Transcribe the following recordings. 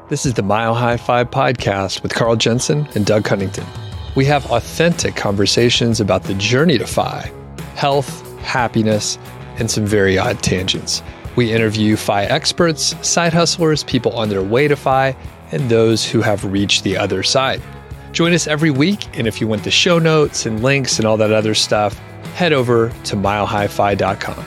This is the Mile High 5 podcast with Carl Jensen and Doug Cunnington. We have authentic conversations about the journey to FI, health, happiness, and some very odd tangents. We interview FI experts, side hustlers, people on their way to FI, and those who have reached the other side. Join us every week, and if you want the show notes and links and all that other stuff, head over to milehighfi.com.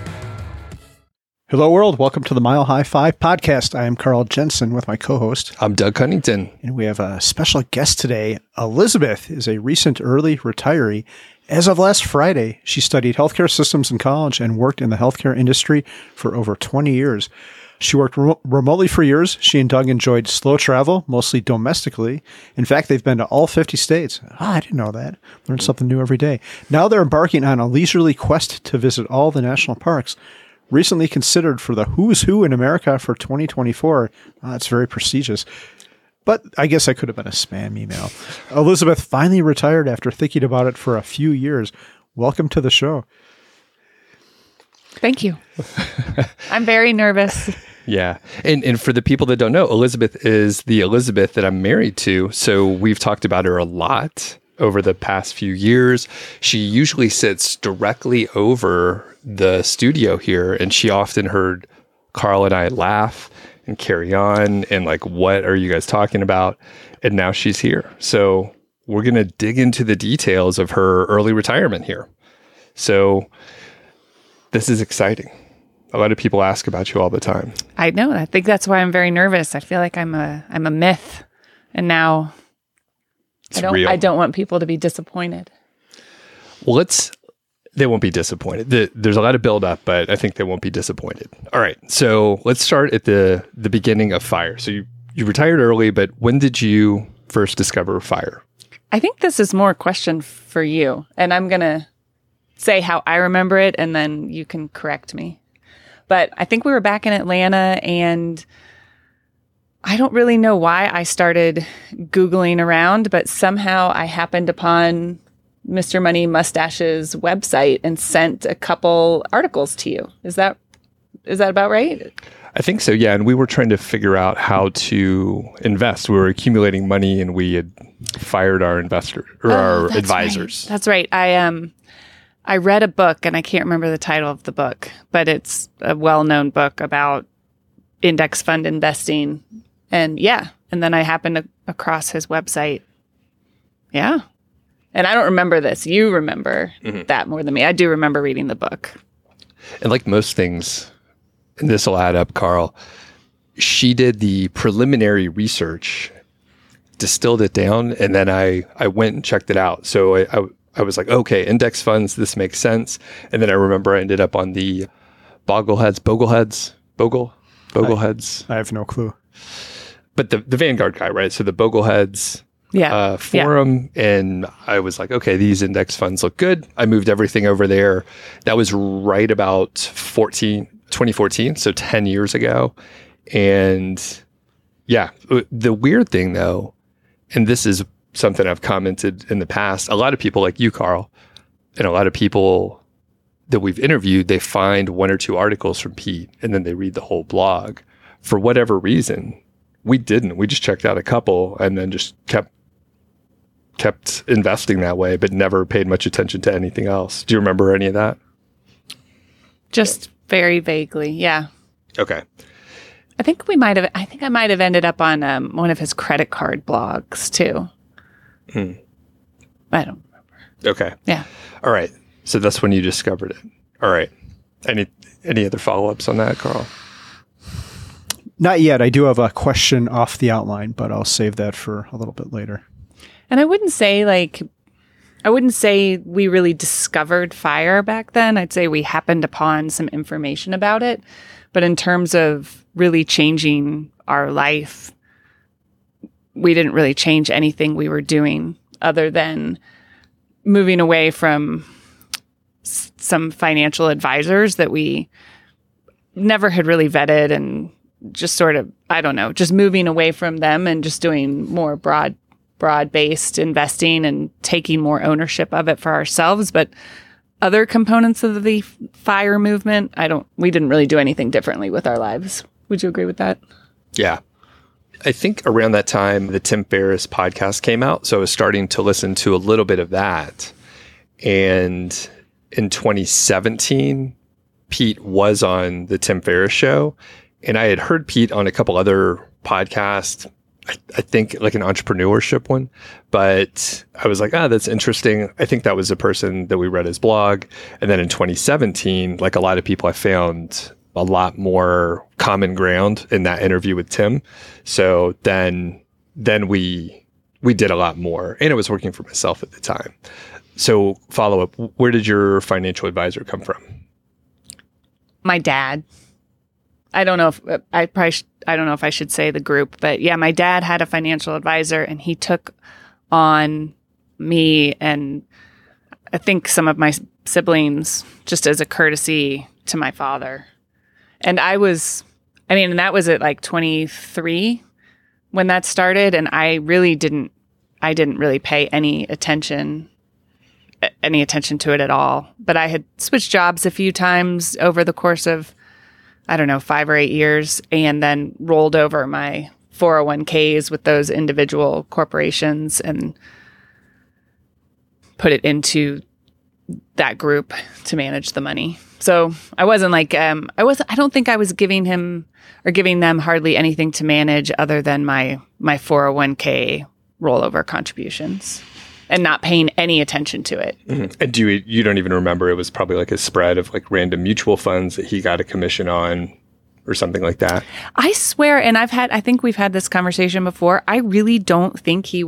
Hello, world. Welcome to the Mile High 5 podcast. I am Carl Jensen with my co-host. I'm Doug Cunnington. And we have a special guest today. Elizabeth is a recent early retiree. As of last Friday, she studied healthcare systems in college and worked in the healthcare industry for over 20 years. She worked remotely for years. She and Doug enjoyed slow travel, mostly domestically. In fact, they've been to all 50 states. I didn't know that. Learn something new every day. Now they're embarking on a leisurely quest to visit all the national parks. Recently considered for the Who's Who in America for 2024. It's very prestigious. But I guess I could have been a spam email. Elizabeth finally retired after thinking about it for a few years. Welcome to the show. Thank you. I'm very nervous. Yeah. And for the people that don't know, Elizabeth is the Elizabeth that I'm married to. So we've talked about her a lot over the past few years. She usually sits directly over the studio here, and she often heard Carl and I laugh and carry on and like, what are you guys talking about? And now she's here. So we're going to dig into the details of her early retirement here. So this is exciting. A lot of people ask about you all the time. I know. I think that's why I'm very nervous. I feel like I'm a myth, and now I don't want people to be disappointed. Well, they won't be disappointed. There's a lot of buildup, but I think they won't be disappointed. All right. So let's start at the beginning of FIRE. So you retired early, but when did you first discover FIRE? I think this is more a question for you, and I'm going to say how I remember it, and then you can correct me. But I think we were back in Atlanta, and I don't really know why I started Googling around, but somehow I happened upon Mr. Money Mustache's website and sent a couple articles to you. Is that about right? I think so, yeah. And we were trying to figure out how to invest. We were accumulating money, and we had fired our investors or our advisors. Right. That's right. I read a book, and I can't remember the title of the book, but it's a well-known book about index fund investing. And then I happened across his website. Yeah. And I don't remember this. You remember that more than me. I do remember reading the book. And like most things, and this will add up, Carl, she did the preliminary research, distilled it down, and then I went and checked it out. So I was like, okay, index funds, this makes sense. And then I remember I ended up on the Bogleheads. I have no clue. But the Vanguard guy, right? So the Bogleheads forum. And I was like, okay, these index funds look good. I moved everything over there. That was right about 2014, so 10 years ago. And yeah, the weird thing though, and this is something I've commented in the past, a lot of people like you, Carl, and a lot of people that we've interviewed, they find one or two articles from Pete and then they read the whole blog. For whatever reason, we didn't. We just checked out a couple and then just kept investing that way, but never paid much attention to anything else. Do you remember any of that? Just very vaguely, yeah. Okay. I think I might have ended up on one of his credit card blogs too. I don't remember. Okay. Yeah. All right. So that's when you discovered it. All right. Any other follow-ups on that, Carl? Not yet. I do have a question off the outline, but I'll save that for a little bit later. And I wouldn't say we really discovered FIRE back then. I'd say we happened upon some information about it. But in terms of really changing our life, we didn't really change anything we were doing other than moving away from some financial advisors that we never had really vetted, and just sort of, I don't know, just moving away from them and just doing more broad-based investing and taking more ownership of it for ourselves. But other components of the FIRE movement, we didn't really do anything differently with our lives. Would you agree with that? Yeah. I think around that time, the Tim Ferriss podcast came out. So I was starting to listen to a little bit of that. And in 2017, Pete was on the Tim Ferriss show. And I had heard Pete on a couple other podcasts, I think like an entrepreneurship one. But I was like, that's interesting. I think that was the person that we read his blog. And then in 2017, like a lot of people, I found a lot more common ground in that interview with Tim. So then we did a lot more, and it was working for myself at the time. So follow up, where did your financial advisor come from? My dad. I don't know if I don't know if I should say the group, but yeah, my dad had a financial advisor, and he took on me and I think some of my siblings just as a courtesy to my father. And that was at like 23 when that started. And I didn't really pay any attention to it at all. But I had switched jobs a few times over the course of, 5 or 8 years, and then rolled over my 401ks with those individual corporations and put it into that group to manage the money. So I wasn't like, I don't think I was giving him or giving them hardly anything to manage other than my 401k rollover contributions and not paying any attention to it. Mm-hmm. And you don't even remember, it was probably like a spread of like random mutual funds that he got a commission on or something like that. I swear, and I think we've had this conversation before. I really don't think he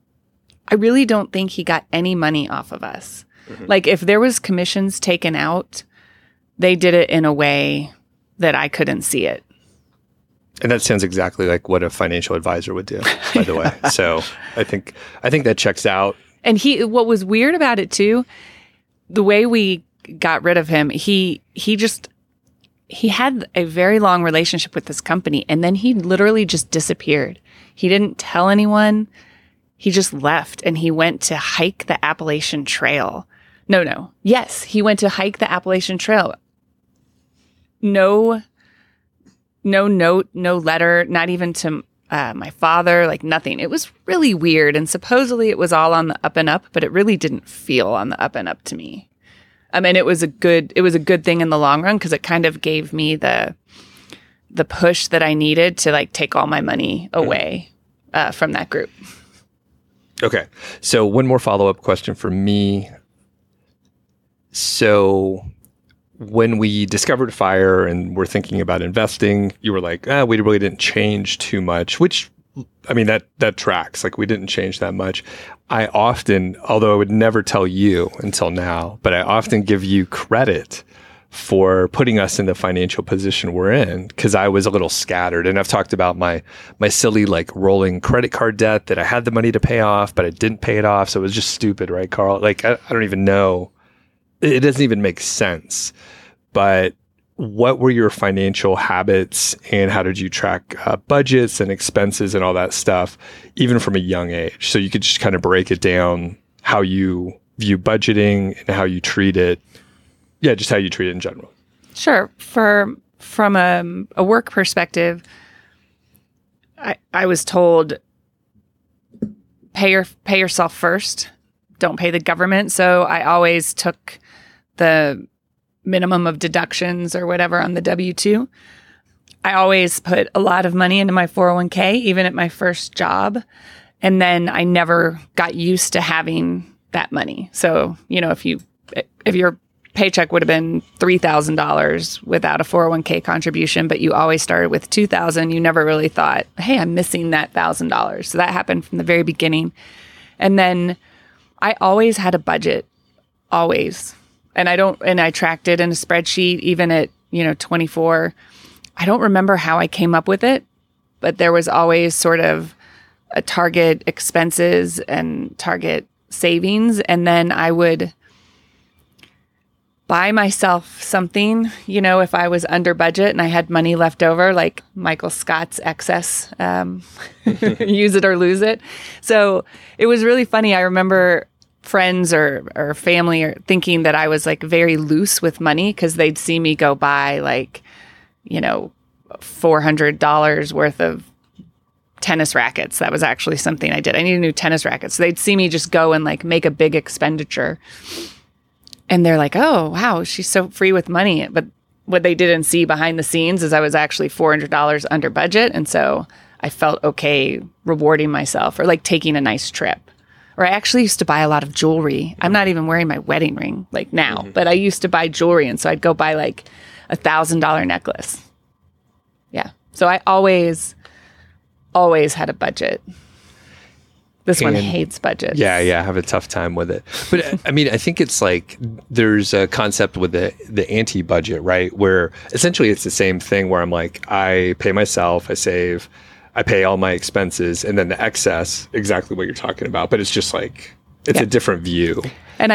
got any money off of us. Mm-hmm. Like if there was commissions taken out, they did it in a way that I couldn't see it. And that sounds exactly like what a financial advisor would do, by the way. So I think that checks out. And what was weird about it too, the way we got rid of him, he had a very long relationship with this company, and then he literally just disappeared. He didn't tell anyone. He just left, and he went to hike the Appalachian Trail. No. Yes, he went to hike the Appalachian Trail. No note, no letter, not even to my father, like nothing. It was really weird. And supposedly it was all on the up and up, but it really didn't feel on the up and up to me. I mean, it was a good thing in the long run because it kind of gave me the push that I needed to like take all my money away from that group. Okay. So one more follow-up question for me. So when we discovered FIRE and we're thinking about investing, you were like, we really didn't change too much, which, I mean, that tracks. Like we didn't change that much. I often, although I would never tell you until now, but I often give you credit for putting us in the financial position we're in because I was a little scattered. And I've talked about my silly like rolling credit card debt that I had the money to pay off, but I didn't pay it off. So it was just stupid, right, Carl? Like I don't even know. It doesn't even make sense. But what were your financial habits and how did you track budgets and expenses and all that stuff, even from a young age? So you could just kind of break it down, how you view budgeting and how you treat it. Yeah, just how you treat it in general. Sure. From a work perspective, I was told, pay yourself first. Don't pay the government. So I always took the minimum of deductions or whatever on the W-2. I always put a lot of money into my 401k, even at my first job. And then I never got used to having that money. So, if your paycheck would have been $3,000 without a 401k contribution, but you always started with $2,000, you never really thought, hey, I'm missing that $1,000. So that happened from the very beginning. And then I always had a budget, always. And I tracked it in a spreadsheet, even at, 24. I don't remember how I came up with it, but there was always sort of a target expenses and target savings. And then I would buy myself something, if I was under budget and I had money left over, like Michael Scott's excess, use it or lose it. So it was really funny. I remember friends or family are thinking that I was like very loose with money because they'd see me go buy like, $400 worth of tennis rackets. That was actually something I did. I needed new tennis rackets. So they'd see me just go and like make a big expenditure. And they're like, oh, wow, she's so free with money. But what they didn't see behind the scenes is I was actually $400 under budget. And so I felt okay rewarding myself or like taking a nice trip. Or I actually used to buy a lot of jewelry. I'm not even wearing my wedding ring like now, but I used to buy jewelry. And so I'd go buy like $1,000 necklace. Yeah. So I always had a budget. This one hates budgets. Yeah, I have a tough time with it. But I mean, I think it's like there's a concept with the anti-budget, right? Where essentially it's the same thing where I'm like, I pay myself, I save, I pay all my expenses, and then the excess, exactly what you're talking about. But it's just like, it's a different view. And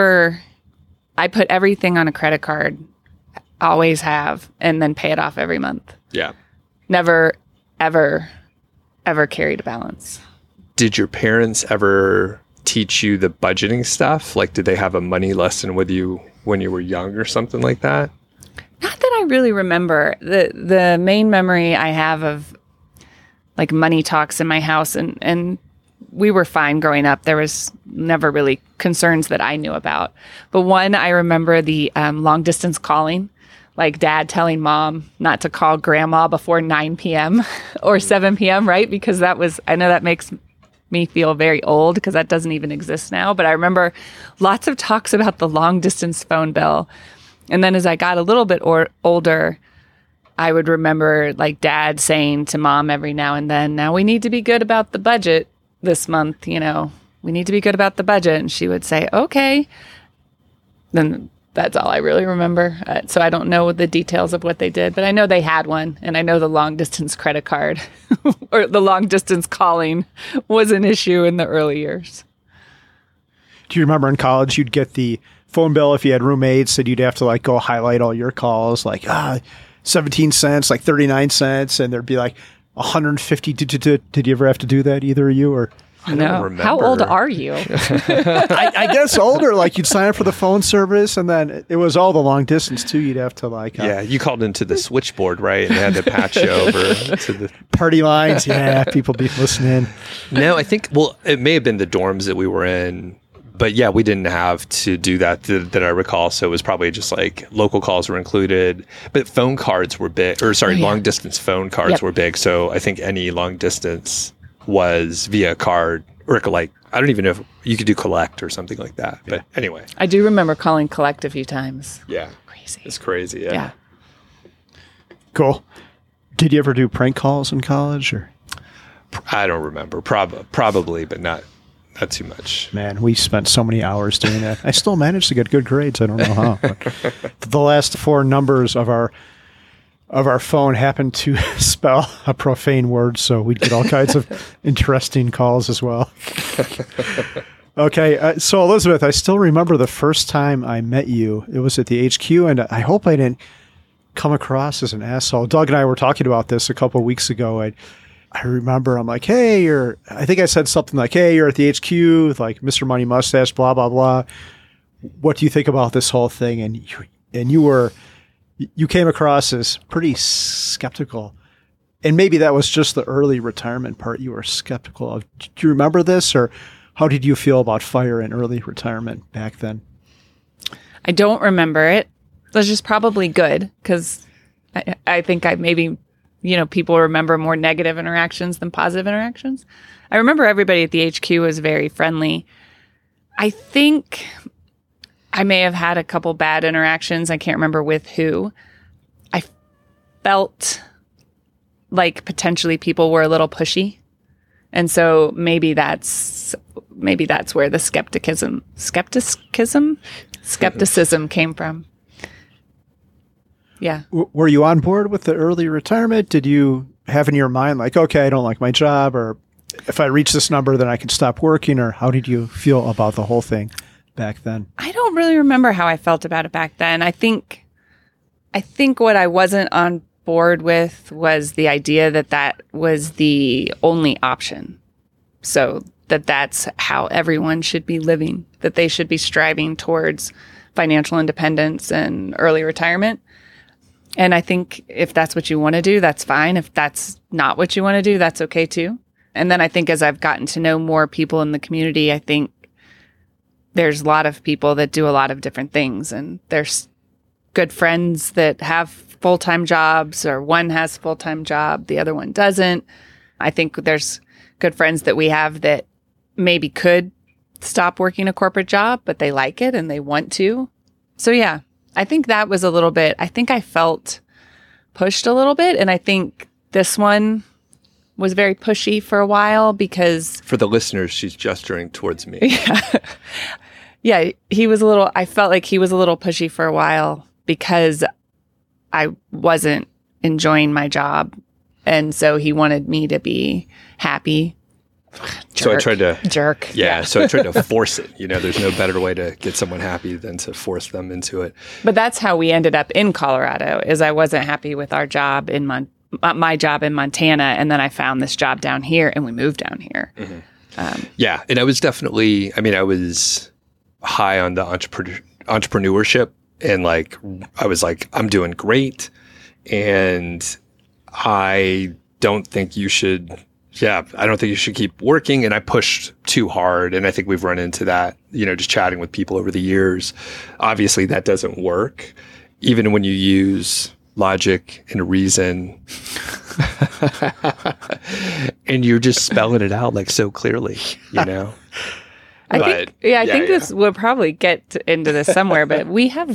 I put everything on a credit card, always have, and then pay it off every month. Yeah. Never, ever carried a balance. Did your parents ever teach you the budgeting stuff? Like, did they have a money lesson with you when you were young or something like that? Not that I really remember. The main memory I have of like money talks in my house, and we were fine growing up. There was never really concerns that I knew about. But one, I remember the long distance calling, like dad telling mom not to call grandma before 9 p.m. or 7 p.m., right? Because I know that makes me feel very old because that doesn't even exist now. But I remember lots of talks about the long distance phone bill. And then as I got a little bit older, I would remember like dad saying to mom every now and then, now we need to be good about the budget this month, we need to be good about the budget. And she would say, okay. Then that's all I really remember. So I don't know the details of what they did, but I know they had one. And I know the long distance credit card or the long distance calling was an issue in the early years. Do you remember in college, you'd get the phone bill if you had roommates and you'd have to like go highlight all your calls, like 17 cents, like 39 cents. And there'd be like 150. Did you ever have to do that, either of you? Or no. How old are you? I guess older. Like you'd sign up for the phone service, and then it was all the long distance too. You'd have to like you called into the switchboard, right? And they had to patch you over to the party lines. Yeah, people be listening. No, I think it may have been the dorms that we were in. But yeah, we didn't have to do that I recall. So it was probably just like local calls were included. But phone cards were big, long distance phone cards were big. So I think any long distance was via card or like, I don't even know if you could do collect or something like that. But anyway. I do remember calling collect a few times. Yeah. Crazy. It's crazy. Yeah. Cool. Did you ever do prank calls in college or? I don't remember. Probably, but not too much. Man, we spent so many hours doing that. I still managed to get good grades. I don't know how. But the last four numbers of our phone happened to spell a profane word, so we'd get all kinds of interesting calls as well. Okay, so Elizabeth, I still remember the first time I met you. It was at the HQ, and I hope I didn't come across as an asshole. Doug and I were talking about this a couple of weeks ago. I remember I'm like, hey, I think I said something like, hey, you're at the HQ with like Mr. Money Mustache, blah, blah, blah. What do you think about this whole thing? And you came across as pretty skeptical. And maybe that was just the early retirement part you were skeptical of. Do you remember this, or how did you feel about fire and early retirement back then? I don't remember it. It was just probably good because I think people remember more negative interactions than positive interactions. I remember everybody at the HQ was very friendly. I think I may have had a couple bad interactions. I can't remember with who. I felt like potentially people were a little pushy. And so maybe that's where the skepticism came from. Yeah. Were you on board with the early retirement? Did you have in your mind like, okay, I don't like my job, or if I reach this number, then I can stop working, or how did you feel about the whole thing back then? I don't really remember how I felt about it back then. I think what I wasn't on board with was the idea that was the only option. So that's how everyone should be living, that they should be striving towards financial independence and early retirement. And I think if that's what you want to do, that's fine. If that's not what you want to do, that's okay too. And then I think as I've gotten to know more people in the community, I think there's a lot of people that do a lot of different things. And there's good friends that have full-time jobs, or one has a full-time job, the other one doesn't. I think there's good friends that we have that maybe could stop working a corporate job, but they like it and they want to. So yeah, I think that was a little bit, I think I felt pushed a little bit. And I think this one was very pushy for a while because... For the listeners, she's gesturing towards me. Yeah. Yeah, I felt like he was a little pushy for a while because I wasn't enjoying my job. And so he wanted me to be happy. So I tried to... Jerk. Yeah, so I tried to force it. There's no better way to get someone happy than to force them into it. But that's how we ended up in Colorado, is I wasn't happy with our job in my job in Montana. And then I found this job down here and we moved down here. Mm-hmm. Yeah. And I was definitely, I was high on the entrepreneurship, and I was like, I'm doing great. And I don't think you should keep working. And I pushed too hard. And I think we've run into that, just chatting with people over the years. Obviously that doesn't work. Even when you use logic and reason and you're just spelling it out so clearly, I think this will probably get into this somewhere, but we have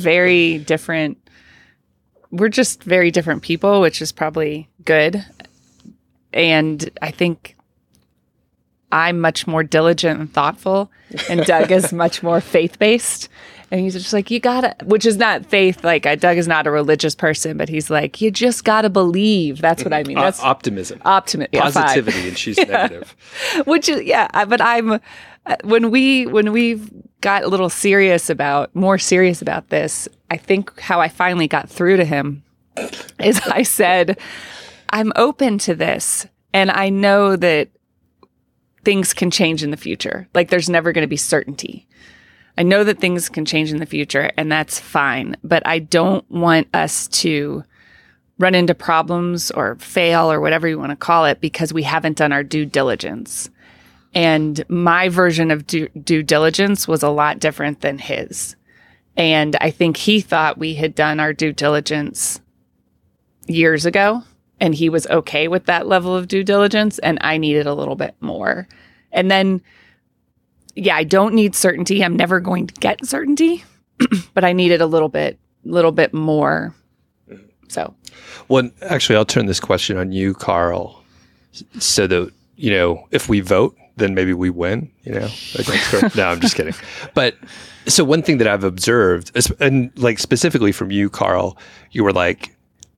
we're just very different people, which is probably good. And I think I'm much more diligent and thoughtful, and Doug is much more faith-based. And he's just like, you gotta, which is not faith. Doug is not a religious person, but he's like, you just gotta believe. That's what I mean. That's optimism. Yeah, positivity, and she's negative. Which is, but I'm, when we've got a little more serious about this, I think how I finally got through to him is I said, I'm open to this. And I know that things can change in the future. There's never going to be certainty. I know that things can change in the future, and that's fine. But I don't want us to run into problems or fail or whatever you want to call it because we haven't done our due diligence. And my version of due diligence was a lot different than his. And I think he thought we had done our due diligence years ago, and he was okay with that level of due diligence, and I needed a little bit more. And then, I don't need certainty. I'm never going to get certainty, but I needed a little bit more. So, well, actually, I'll turn this question on you, Carl, so that, if we vote, then maybe we win, No, I'm just kidding. But so one thing that I've observed, and specifically from you, Carl, you were like,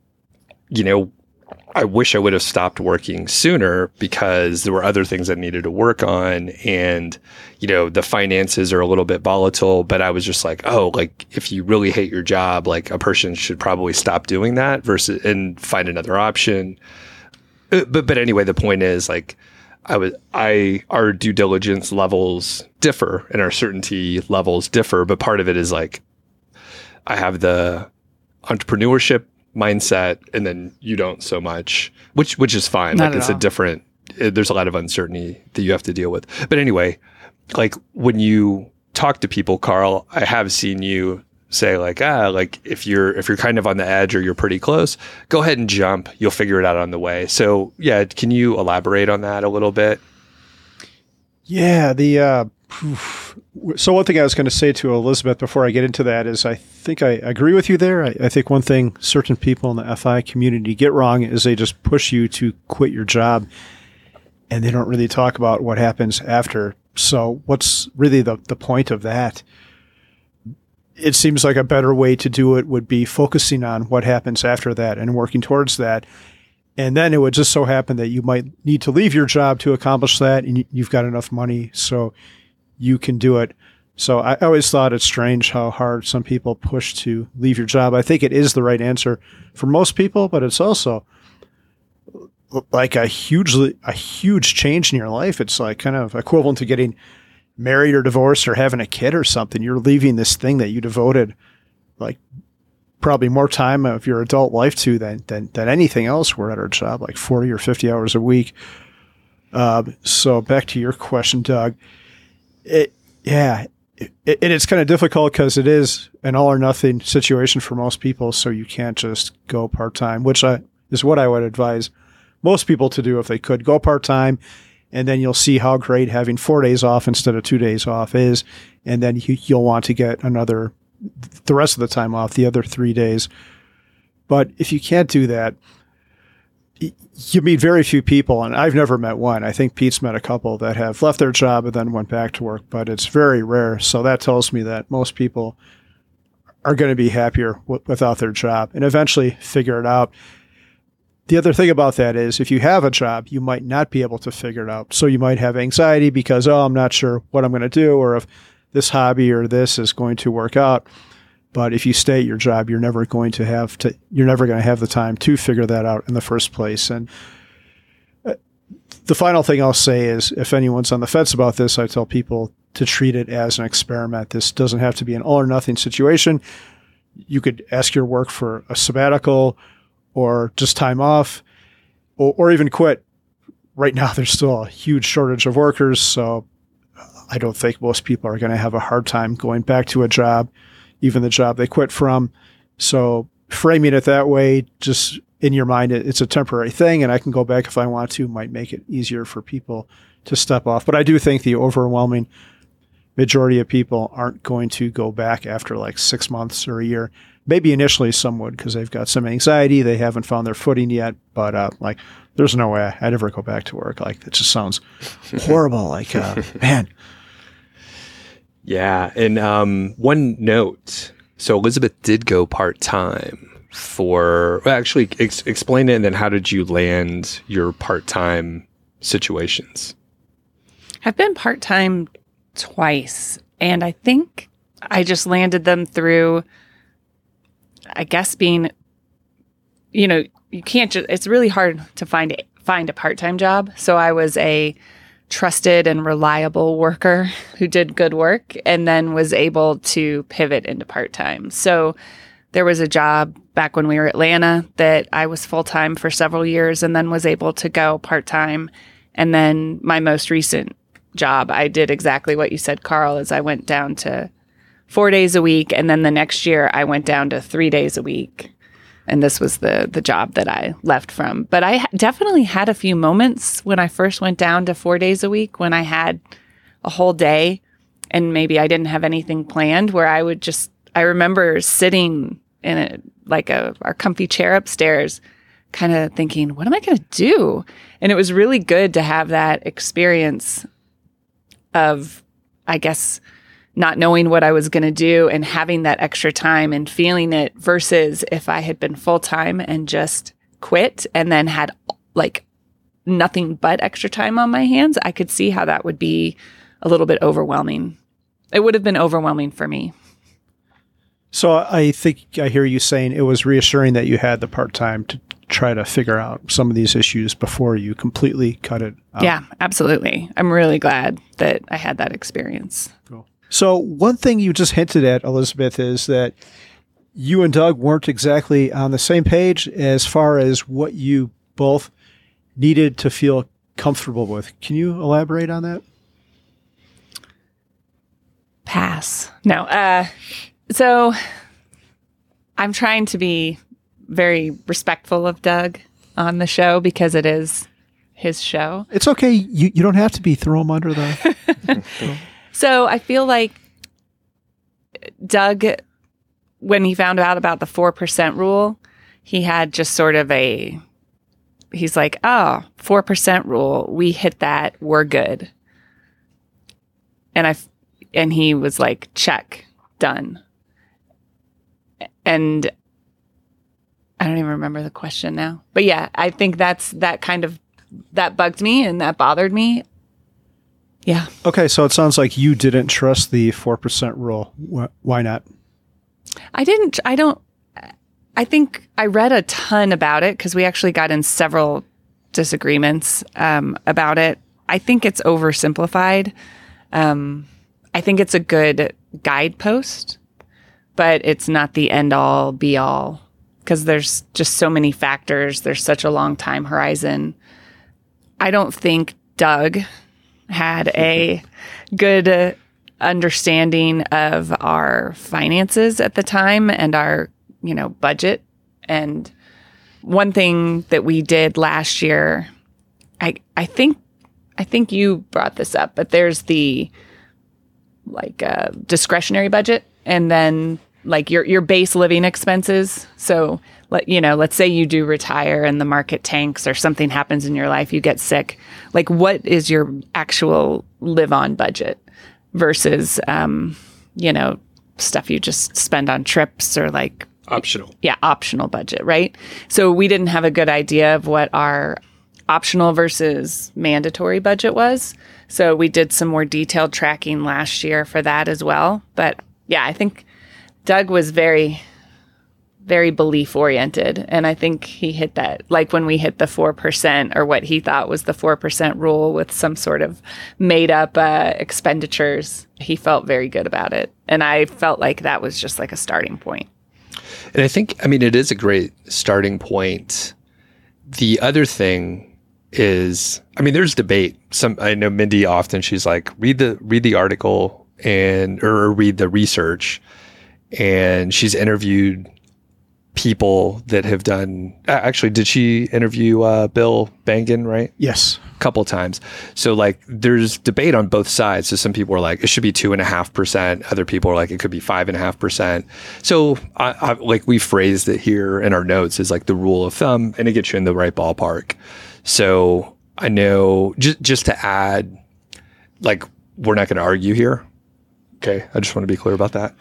I wish I would have stopped working sooner because there were other things I needed to work on. And, the finances are a little bit volatile, but I was just like, if you really hate your job, a person should probably stop doing that and find another option. But anyway, the point is our due diligence levels differ and our certainty levels differ. But part of it is I have the entrepreneurship mindset, and then you don't so much, which is fine. It's a different, there's a lot of uncertainty that you have to deal with. But anyway, when you talk to people, Carl, I have seen you say if you're kind of on the edge or you're pretty close, go ahead and jump. You'll figure it out on the way. So yeah, can you elaborate on that a little bit? Yeah, so one thing I was going to say to Elizabeth before I get into that is I think I agree with you there. I think one thing certain people in the FI community get wrong is they just push you to quit your job, and they don't really talk about what happens after. So what's really the point of that? It seems like a better way to do it would be focusing on what happens after that and working towards that. And then it would just so happen that you might need to leave your job to accomplish that, and you've got enough money so you can do it. So I always thought it's strange how hard some people push to leave your job. I think it is the right answer for most people, but it's also like a huge change in your life. It's kind of equivalent to getting married or divorced or having a kid or something. You're leaving this thing that you devoted probably more time of your adult life to than anything else. We're at our job 40 or 50 hours a week. So back to your question, Doug. It's kind of difficult because it is an all or nothing situation for most people. So you can't just go part-time, which is what I would advise most people to do if they could. Go part-time, and then you'll see how great having 4 days off instead of 2 days off is. And then you'll want to get the rest of the time off, the other 3 days. But if you can't do that, you meet very few people, and I've never met one. I think Pete's met a couple that have left their job and then went back to work, but it's very rare. So that tells me that most people are going to be happier without their job and eventually figure it out. The other thing about that is if you have a job, you might not be able to figure it out. So you might have anxiety because, I'm not sure what I'm going to do or if this hobby or this is going to work out. But if you stay at your job, you're never going to have the time to figure that out in the first place. And the final thing I'll say is if anyone's on the fence about this, I tell people to treat it as an experiment. This doesn't have to be an all or nothing situation. You could ask your work for a sabbatical or just time off or even quit. Right now, there's still a huge shortage of workers. So I don't think most people are going to have a hard time going back to a job, even the job they quit from. So framing it that way, just in your mind, it's a temporary thing and I can go back if I want to, might make it easier for people to step off. But I do think the overwhelming majority of people aren't going to go back after like 6 months or a year. Maybe initially some would because they've got some anxiety. They haven't found their footing yet. But there's no way I'd ever go back to work. Like, it just sounds horrible. Like, man. Yeah. And one note. So Elizabeth did go part-time explain it, and then how did you land your part-time situations? I've been part-time twice, and I think I just landed them through, I guess, being, you can't just, it's really hard to find a part-time job. So I was a trusted and reliable worker who did good work and then was able to pivot into part-time. So there was a job back when we were at Atlanta that I was full-time for several years and then was able to go part-time. And then my most recent job, I did exactly what you said, Carl, is I went down to 4 days a week. And then the next year I went down to 3 days a week. And this was the job that I left from. But I definitely had a few moments when I first went down to 4 days a week when I had a whole day and maybe I didn't have anything planned where I remember sitting in our comfy chair upstairs kind of thinking, what am I going to do? And it was really good to have that experience of, I guess, not knowing what I was going to do and having that extra time and feeling it versus if I had been full-time and just quit and then had like nothing but extra time on my hands, I could see how that would be a little bit overwhelming. It would have been overwhelming for me. So I think I hear you saying it was reassuring that you had the part-time to try to figure out some of these issues before you completely cut it out. Yeah, absolutely. I'm really glad that I had that experience. Cool. So one thing you just hinted at, Elizabeth, is that you and Doug weren't exactly on the same page as far as what you both needed to feel comfortable with. Can you elaborate on that? Pass. No. So I'm trying to be very respectful of Doug on the show because it is his show. It's okay. You don't have to be throw him under the... So I feel like Doug, when he found out about the 4% rule, he had just sort of he's like, 4% rule. We hit that. We're good. And he was like, check, done. And I don't even remember the question now. But yeah, I think that bugged me and that bothered me. Yeah. Okay, so it sounds like you didn't trust the 4% rule. Why not? I think I read a ton about it because we actually got in several disagreements about it. I think it's oversimplified. I think it's a good guidepost, but it's not the end all be all because there's just so many factors. There's such a long time horizon. I don't think Doug had a good understanding of our finances at the time and our, budget. And one thing that we did last year, I think you brought this up, but there's the discretionary budget and then your base living expenses. So let's say you do retire and the market tanks or something happens in your life, you get sick. What is your actual live on budget versus, stuff you just spend on trips or optional. Yeah. Optional budget. Right. So we didn't have a good idea of what our optional versus mandatory budget was. So we did some more detailed tracking last year for that as well. But yeah, I think Doug was very, very belief oriented. And I think he hit that, when we hit the 4% or what he thought was the 4% rule with some sort of made up expenditures, he felt very good about it. And I felt like that was just a starting point. And I think, it is a great starting point. The other thing is, there's debate. I know Mindy often, she's like, read the article or read the research. And she's interviewed people that have done, actually, did she interview Bill Bengen, right? Yes. A couple times. So there's debate on both sides. So some people are like, it should be 2.5%. Other people are like, it could be 5.5%. So I we phrased it here in our notes as the rule of thumb, and it gets you in the right ballpark. So I know just to add, we're not going to argue here. Okay. I just want to be clear about that.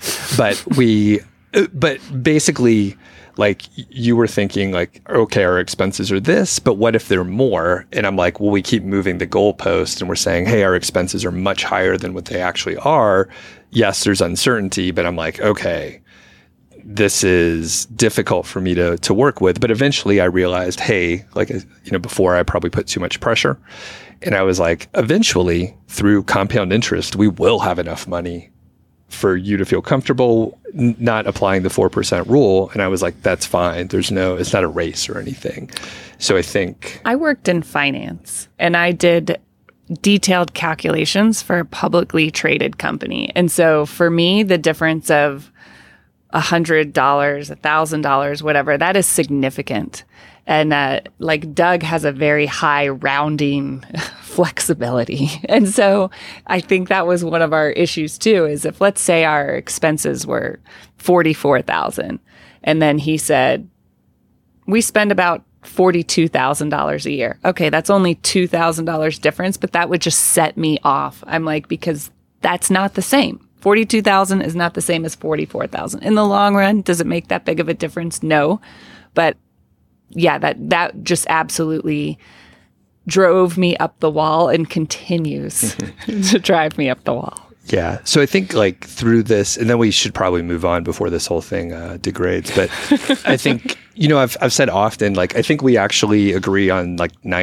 But basically, you were thinking okay, our expenses are this, but what if they're more? And I'm like, well, we keep moving the goalpost and we're saying, hey, our expenses are much higher than what they actually are. Yes, there's uncertainty, but I'm like, okay, this is difficult for me to work with. But eventually I realized, hey, before I probably put too much pressure. And I was like, eventually through compound interest, we will have enough money for you to feel comfortable not applying the 4% rule. And I was like, that's fine. It's not a race or anything. So I think I worked in finance and I did detailed calculations for a publicly traded company. And so for me, the difference of $100, $1,000, whatever, that is significant. And Doug has a very high rounding flexibility. And so I think that was one of our issues too, is if let's say our expenses were $44,000 and then he said, we spend about $42,000 a year. Okay, that's only $2,000 difference, but that would just set me off. I'm like, because that's not the same. 42,000 is not the same as 44,000. In the long run, does it make that big of a difference? No. But yeah, that just absolutely drove me up the wall and continues to drive me up the wall. Yeah. So I think through this, and then we should probably move on before this whole thing degrades. But I think, I've said often, I think we actually agree on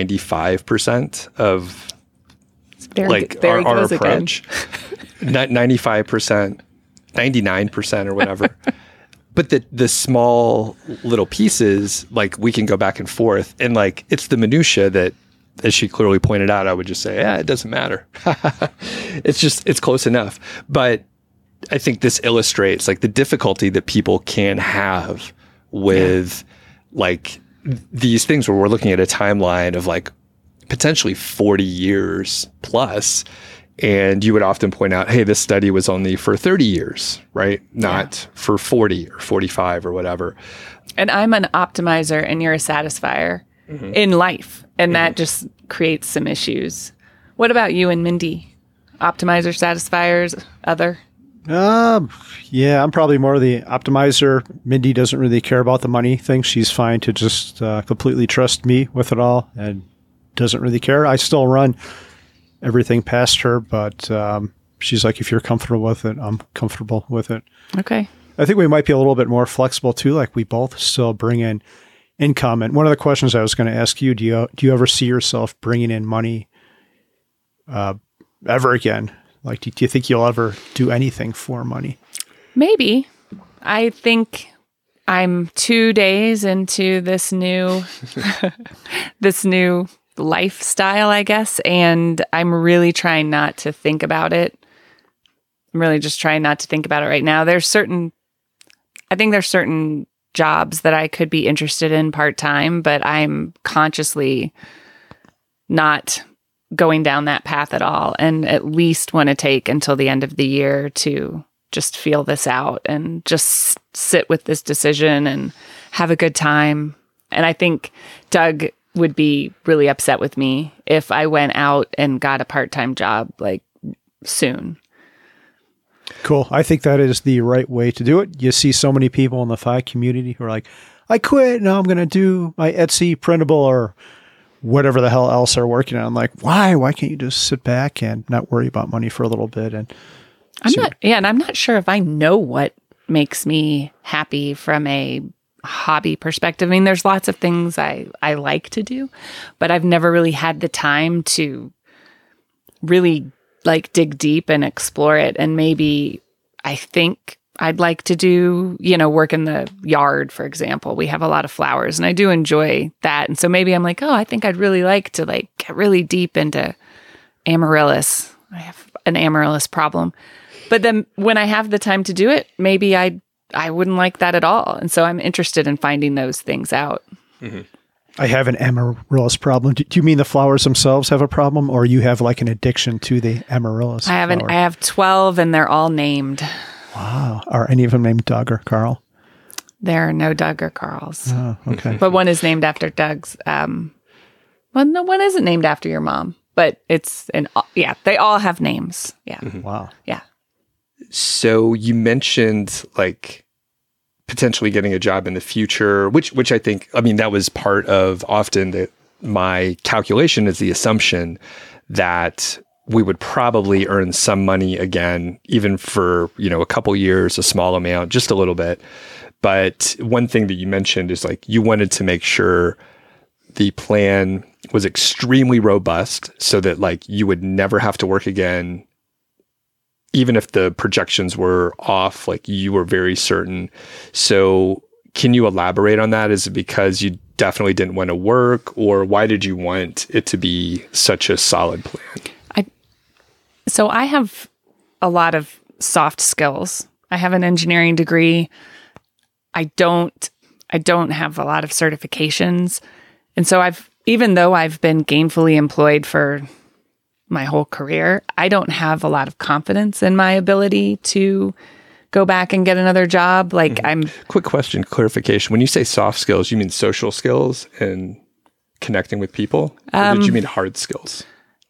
95% of our approach. 95%, 99% or whatever. But the small little pieces, we can go back and forth. And it's the minutia that, as she clearly pointed out, I would just say, it doesn't matter. It's close enough. But I think this illustrates the difficulty that people can have with these things where we're looking at a timeline of potentially 40 years plus. And you would often point out, hey, this study was only for 30 years, right? Not for 40 or 45 or whatever. And I'm an optimizer and you're a satisfier in life. And that just creates some issues. What about you and Mindy? Optimizer, satisfiers, other? Yeah, I'm probably more the optimizer. Mindy doesn't really care about the money thing. She's fine to just completely trust me with it all and doesn't really care. I still run everything past her, but she's like, if you're comfortable with it, I'm comfortable with it. Okay. I think we might be a little bit more flexible too. We both still bring in income. And one of the questions I was going to ask you, do you ever see yourself bringing in money ever again? Do you think you'll ever do anything for money? Maybe. I think I'm 2 days into this new lifestyle, I guess. And I'm really trying not to think about it. I'm really just trying not to think about it right now. I think there's certain jobs that I could be interested in part-time, but I'm consciously not going down that path at all, and at least want to take until the end of the year to just feel this out and just sit with this decision and have a good time. And I think Doug would be really upset with me if I went out and got a part-time job like soon. Cool. I think that is the right way to do it. You see so many people in the Phi community who are like, I quit. Now I'm going to do my Etsy printable or whatever the hell else they're working on. I'm like, why? Why can't you just sit back and not worry about money for a little bit? And I'm not sure if I know what makes me happy from a hobby perspective. I mean, there's lots of things I like to do, but I've never really had the time to really like dig deep and explore it. And maybe I think I'd like to do, work in the yard, for example. We have a lot of flowers and I do enjoy that. And so maybe I'm like, I think I'd really like to like get really deep into amaryllis. I have an amaryllis problem. But then when I have the time to do it, maybe I wouldn't like that at all. And so I'm interested in finding those things out. Mm-hmm. I have an amaryllis problem. Do you mean the flowers themselves have a problem, or you have like an addiction to the amaryllis? I have 12 and they're all named. Wow. Are any of them named Doug or Carl? There are no Doug or Carls. Oh, okay. But one is named after Doug's. No, one isn't named after your mom, but they all have names. Yeah. Mm-hmm. Wow. Yeah. So you mentioned like potentially getting a job in the future, which I think, that was part of often my calculation is the assumption that we would probably earn some money again, even for, a couple years, a small amount, just a little bit. But one thing that you mentioned is like, you wanted to make sure the plan was extremely robust so that like you would never have to work again. Even if the projections were off, like you were very certain. So can you elaborate on that? Is it because you definitely didn't want to work, or why did you want it to be such a solid plan? So I have a lot of soft skills. I have an engineering degree. I don't have a lot of certifications. And so even though I've been gainfully employed for my whole career, I don't have a lot of confidence in my ability to go back and get another job. Like Quick question, clarification. When you say soft skills, you mean social skills and connecting with people? Or did you mean hard skills?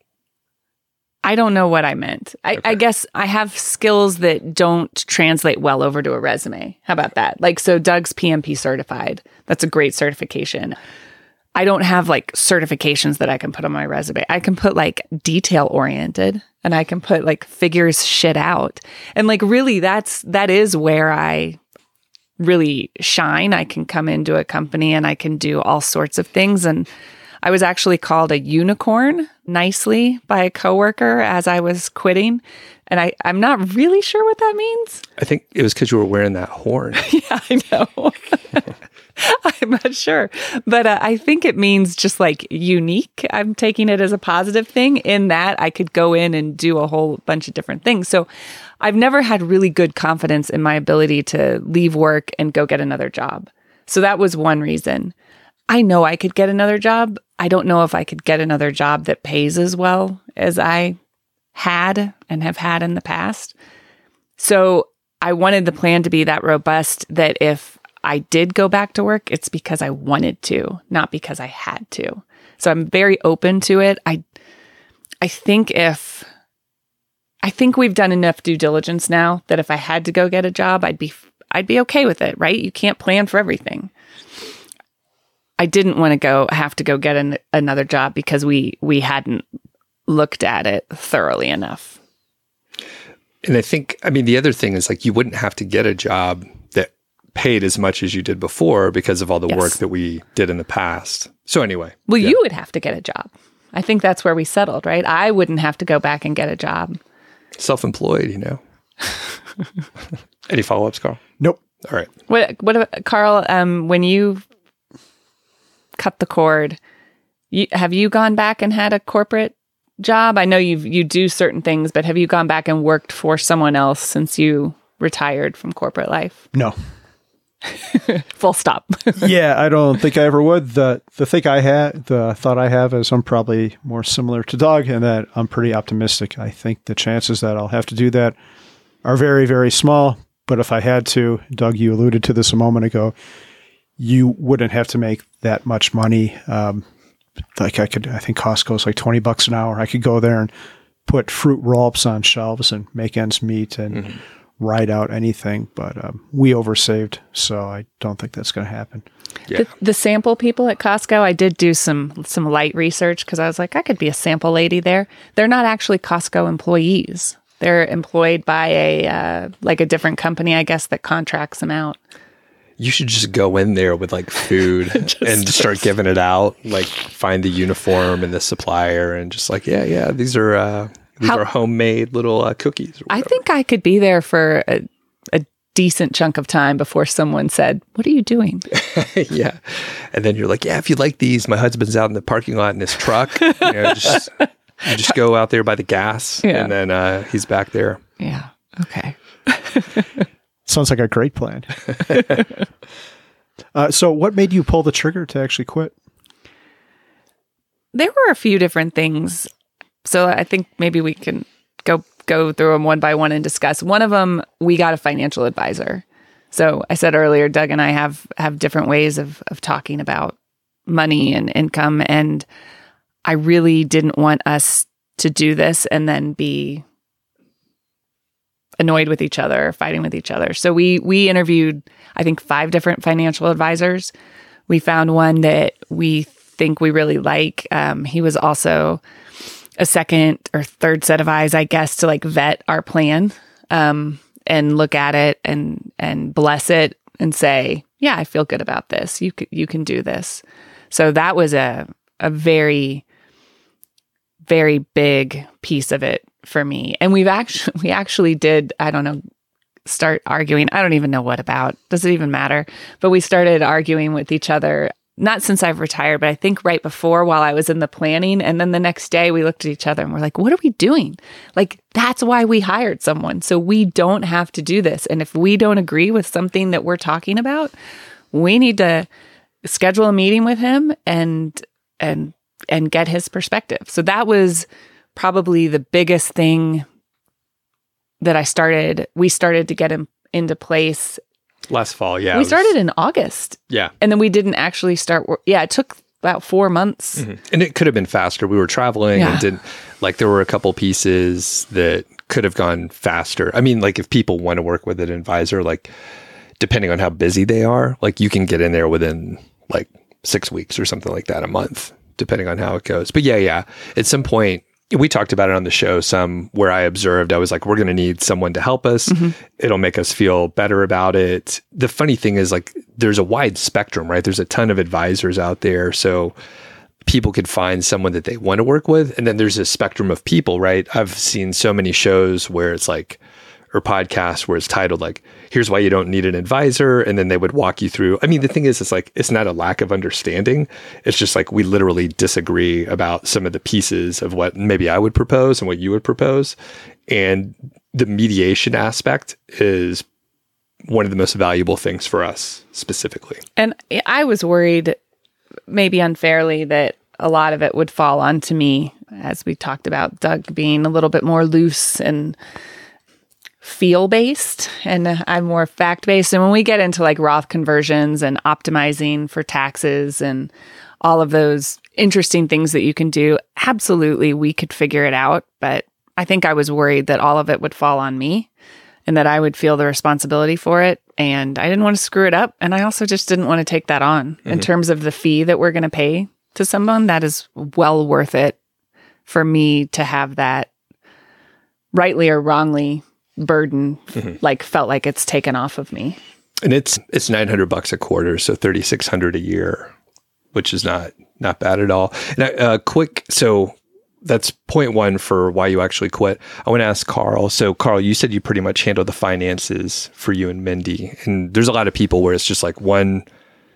I don't know what I meant. I guess I have skills that don't translate well over to a resume. How about that? Like, so Doug's PMP certified. That's a great certification. I don't have like certifications that I can put on my resume. I can put like detail oriented, and I can put like figures shit out. And like really that is where I really shine. I can come into a company and I can do all sorts of things. And I was actually called a unicorn nicely by a coworker as I was quitting. And I'm not really sure what that means. I think it was because you were wearing that horn. Yeah, I know. I'm not sure. But I think it means just like unique. I'm taking it as a positive thing in that I could go in and do a whole bunch of different things. So I've never had really good confidence in my ability to leave work and go get another job. So that was one reason. I know I could get another job. I don't know if I could get another job that pays as well as I had and have had in the past. So I wanted the plan to be that robust that if I did go back to work, it's because I wanted to, not because I had to. So I'm very open to it. I think we've done enough due diligence now that if I had to go get a job, I'd be okay with it, right? You can't plan for everything. I didn't want to have to go get another job because we hadn't looked at it thoroughly enough. And I think, the other thing is like you wouldn't have to get a job that paid as much as you did before because of all the work that we did in the past. So anyway. Well, you would have to get a job. I think that's where we settled, right? I wouldn't have to go back and get a job. Self-employed, Any follow-ups, Carl? Nope. All right. What about, Carl, when you cut the cord, Have you gone back and had a corporate job? I know you do certain things, but have you gone back and worked for someone else since you retired from corporate life? No. Full stop. Yeah, I don't think I ever would. The thought I have is I'm probably more similar to Doug in that I'm pretty optimistic. I think the chances that I'll have to do that are very, very small. But if I had to, Doug, you alluded to this a moment ago, you wouldn't have to make that much money. I think Costco's like $20 an hour. I could go there and put fruit roll-ups on shelves and make ends meet and ride out anything. But we oversaved, so I don't think that's going to happen. Yeah. The sample people at Costco, I did do some light research because I was like, I could be a sample lady there. They're not actually Costco employees. They're employed by a different company, I guess, that contracts them out. You should just go in there with like food and start giving it out. Like find the uniform and the supplier and just like, yeah, these are homemade little cookies. I think I could be there for a decent chunk of time before someone said, "What are you doing?" Yeah, and then you're like, "Yeah, if you like these, my husband's out in the parking lot in his truck. You just go out there by the gas, and then he's back there." Yeah. Okay. Sounds like a great plan. So what made you pull the trigger to actually quit? There were a few different things. So I think maybe we can go through them one by one and discuss. One of them, we got a financial advisor. So I said earlier, Doug and I have different ways of talking about money and income. And I really didn't want us to do this and then be annoyed with each other, fighting with each other. So we interviewed, I think, 5 different financial advisors. We found one that we think we really like. He was also a second or third set of eyes, I guess, to like vet our plan and look at it and bless it and say, yeah, I feel good about this. You can do this. So that was a very, very big piece of it for me. And we actually did, I don't know, start arguing. I don't even know what about. Does it even matter? But we started arguing with each other, not since I've retired, but I think right before while I was in the planning. And then the next day we looked at each other and we're like, what are we doing? Like, that's why we hired someone. So we don't have to do this. And if we don't agree with something that we're talking about, we need to schedule a meeting with him and get his perspective. So that was probably the biggest thing that we started to get into place. Last fall, yeah. We started in August. Yeah. And then we didn't actually start. It took about 4 months. Mm-hmm. And it could have been faster. We were traveling and there were a couple pieces that could have gone faster. I mean, like if people want to work with an advisor, like depending on how busy they are, like you can get in there within like 6 weeks or something like that, a month, depending on how it goes. But yeah. At some point, we talked about it on the show some where I observed, I was like, we're going to need someone to help us. Mm-hmm. It'll make us feel better about it. The funny thing is like, there's a wide spectrum, right? There's a ton of advisors out there. So people could find someone that they want to work with. And then there's a spectrum of people, right? I've seen so many shows where it's like, or podcasts where it's titled like, here's why you don't need an advisor. And then they would walk you through. I mean, the thing is, it's like, it's not a lack of understanding. It's just like, we literally disagree about some of the pieces of what maybe I would propose and what you would propose. And the mediation aspect is one of the most valuable things for us specifically. And I was worried, maybe unfairly, that a lot of it would fall onto me, as we talked about Doug being a little bit more loose and feel-based, and I'm more fact-based. And when we get into like Roth conversions and optimizing for taxes and all of those interesting things that you can do, absolutely, we could figure it out. But I think I was worried that all of it would fall on me and that I would feel the responsibility for it. And I didn't want to screw it up. And I also just didn't want to take that on. Mm-hmm. In terms of the fee that we're going to pay to someone, that is well worth it for me to have that, rightly or wrongly, burden like felt like it's taken off of me. And it's $900 a quarter, so $3,600 a year, which is not bad at all. And so that's point one for why you actually quit. I want to ask Carl. So Carl, you said you pretty much handle the finances for you and Mindy, and there's a lot of people where it's just like one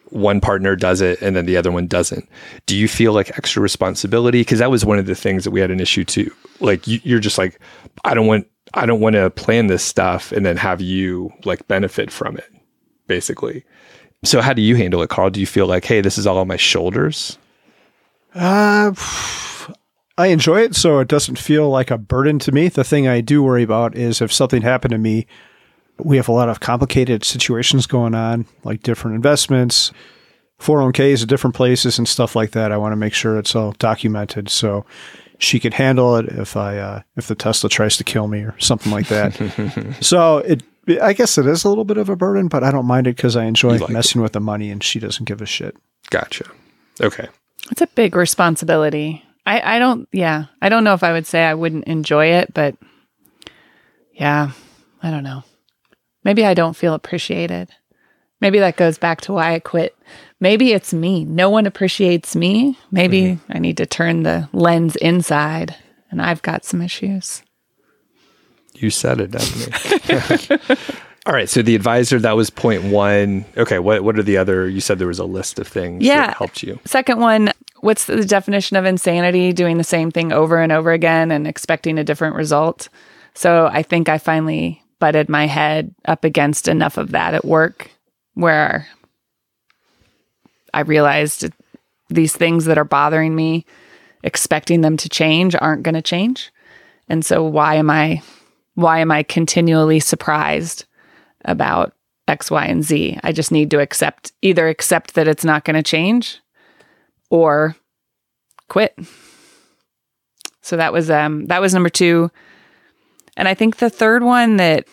one partner does it and then the other one doesn't. Do you feel like extra responsibility? Because that was one of the things that we had an issue too. Like you're just like, I don't want to plan this stuff and then have you like benefit from it, basically. So how do you handle it, Carl? Do you feel like, hey, this is all on my shoulders? I enjoy it, so it doesn't feel like a burden to me. The thing I do worry about is if something happened to me. We have a lot of complicated situations going on, like different investments, 401ks at different places and stuff like that. I want to make sure it's all documented so she can handle it if the Tesla tries to kill me or something like that. So I guess it is a little bit of a burden, but I don't mind it because I enjoy messing with the money and she doesn't give a shit. Gotcha. Okay. It's a big responsibility. I don't know if I would say I wouldn't enjoy it, but yeah, I don't know. Maybe I don't feel appreciated. Maybe that goes back to why I quit. Maybe it's me. No one appreciates me. Maybe I need to turn the lens inside, and I've got some issues. You said it, Daphne. All right. So the advisor, that was point one. Okay. What are the other? You said there was a list of things that helped you. Second one, what's the definition of insanity? Doing the same thing over and over again and expecting a different result. So I think I finally butted my head up against enough of that at work where I realized these things that are bothering me, expecting them to change aren't going to change. And so why am I continually surprised about X, Y, and Z? I just need to either accept that it's not going to change or quit. So that was number two. And I think the third one it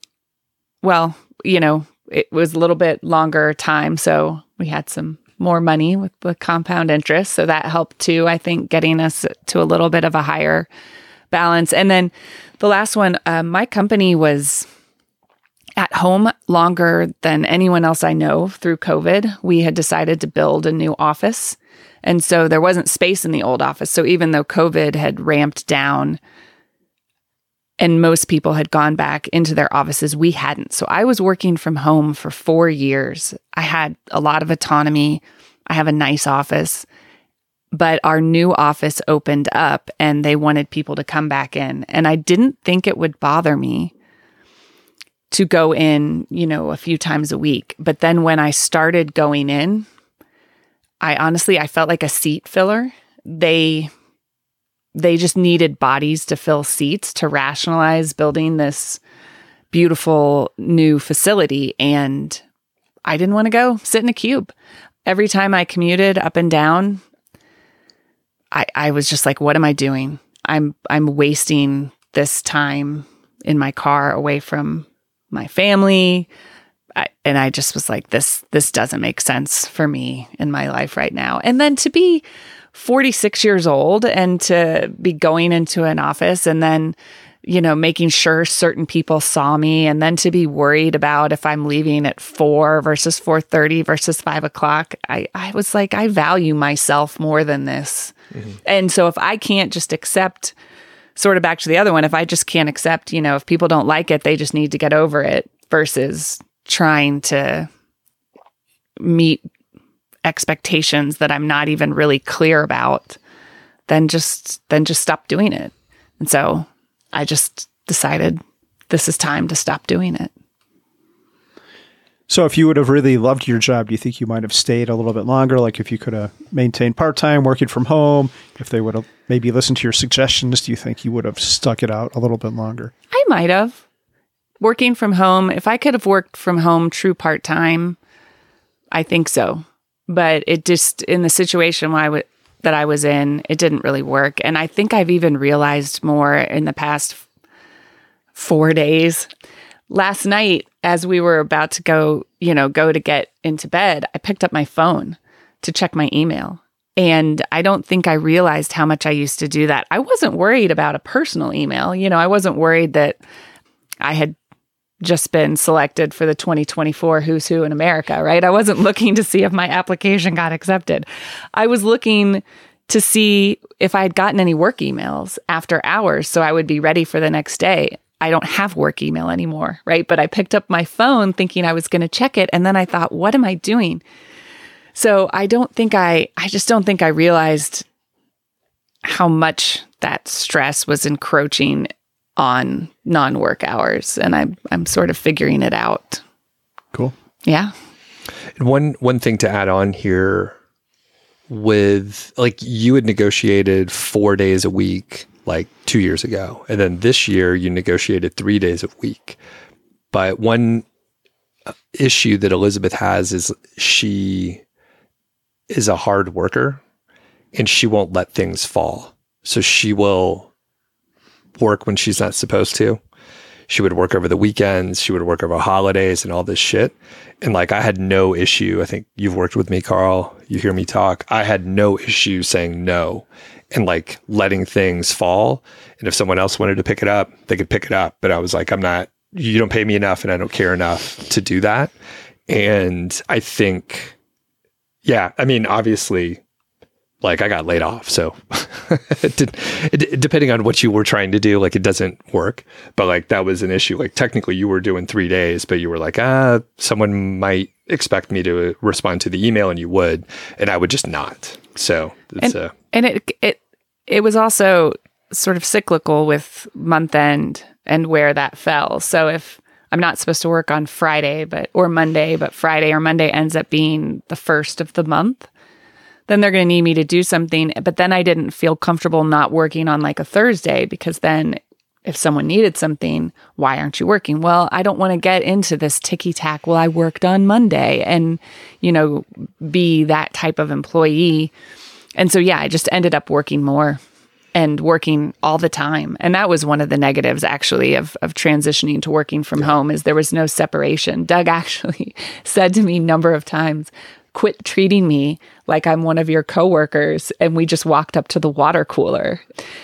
was a little bit longer time. So we had some more money with the compound interest. So that helped too, I think, getting us to a little bit of a higher balance. And then the last one, my company was at home longer than anyone else I know through COVID. We had decided to build a new office. And so there wasn't space in the old office. So even though COVID had ramped down and most people had gone back into their offices, we hadn't. So I was working from home for 4 years. I had a lot of autonomy. I have a nice office. But our new office opened up and they wanted people to come back in. And I didn't think it would bother me to go in, a few times a week. But then when I started going in, I felt like a seat filler. They just needed bodies to fill seats to rationalize building this beautiful new facility. And I didn't want to go sit in a cube. Every time I commuted up and down, I was just like, what am I doing? I'm wasting this time in my car away from my family. And I just was like, this doesn't make sense for me in my life right now. And then to be 46 years old and to be going into an office and then, making sure certain people saw me, and then to be worried about if I'm leaving at 4 versus 4:30 versus 5 o'clock. I was like, I value myself more than this. Mm-hmm. And so if I can't just accept, sort of back to the other one, if I just can't accept, if people don't like it, they just need to get over it versus trying to meet expectations that I'm not even really clear about, then just stop doing it. And so I just decided this is time to stop doing it. So if you would have really loved your job, do you think you might have stayed a little bit longer? Like if you could have maintained part-time working from home, if they would have maybe listened to your suggestions, do you think you would have stuck it out a little bit longer? I might have. Working from home, if I could have worked from home true part-time, I think so. But it just, in the situation that I was in, it didn't really work. And I think I've even realized more in the past 4 days. Last night, as we were about to go to get into bed, I picked up my phone to check my email. And I don't think I realized how much I used to do that. I wasn't worried about a personal email. I wasn't worried that I had just been selected for the 2024 Who's Who in America, right? I wasn't looking to see if my application got accepted. I was looking to see if I had gotten any work emails after hours so I would be ready for the next day. I don't have work email anymore, right? But I picked up my phone thinking I was going to check it. And then I thought, what am I doing? So I just don't think I realized how much that stress was encroaching on non-work hours. And I'm sort of figuring it out. Cool. Yeah. And one thing to add on here, with like, you had negotiated 4 days a week like 2 years ago. And then this year you negotiated 3 days a week. But one issue that Elizabeth has is she is a hard worker and she won't let things fall. So she will work when she's not supposed to. She would work over the weekends. She would work over holidays and all this shit. And like, I had no issue. I think you've worked with me, Carl. You hear me talk. I had no issue saying no and like letting things fall. And if someone else wanted to pick it up, they could pick it up. But I was like, you don't pay me enough and I don't care enough to do that. And I think, yeah, I mean, obviously, like, I got laid off. So depending on what you were trying to do, like, it doesn't work. But like, that was an issue. Like, technically you were doing 3 days, but you were like, someone might expect me to respond to the email, and you would, and I would just not. So it's it was also sort of cyclical with month end and where that fell. So if I'm not supposed to work on Friday or Monday, but Friday or Monday ends up being the first of the month, then they're going to need me to do something. But then I didn't feel comfortable not working on like a Thursday, because then if someone needed something, why aren't you working? Well, I don't want to get into this ticky-tack, well, I worked on Monday, and, be that type of employee. And so, yeah, I just ended up working more and working all the time. And that was one of the negatives, actually, of transitioning to working from home, is there was no separation. Doug actually said to me a number of times, quit treating me like I'm one of your coworkers. And we just walked up to the water cooler.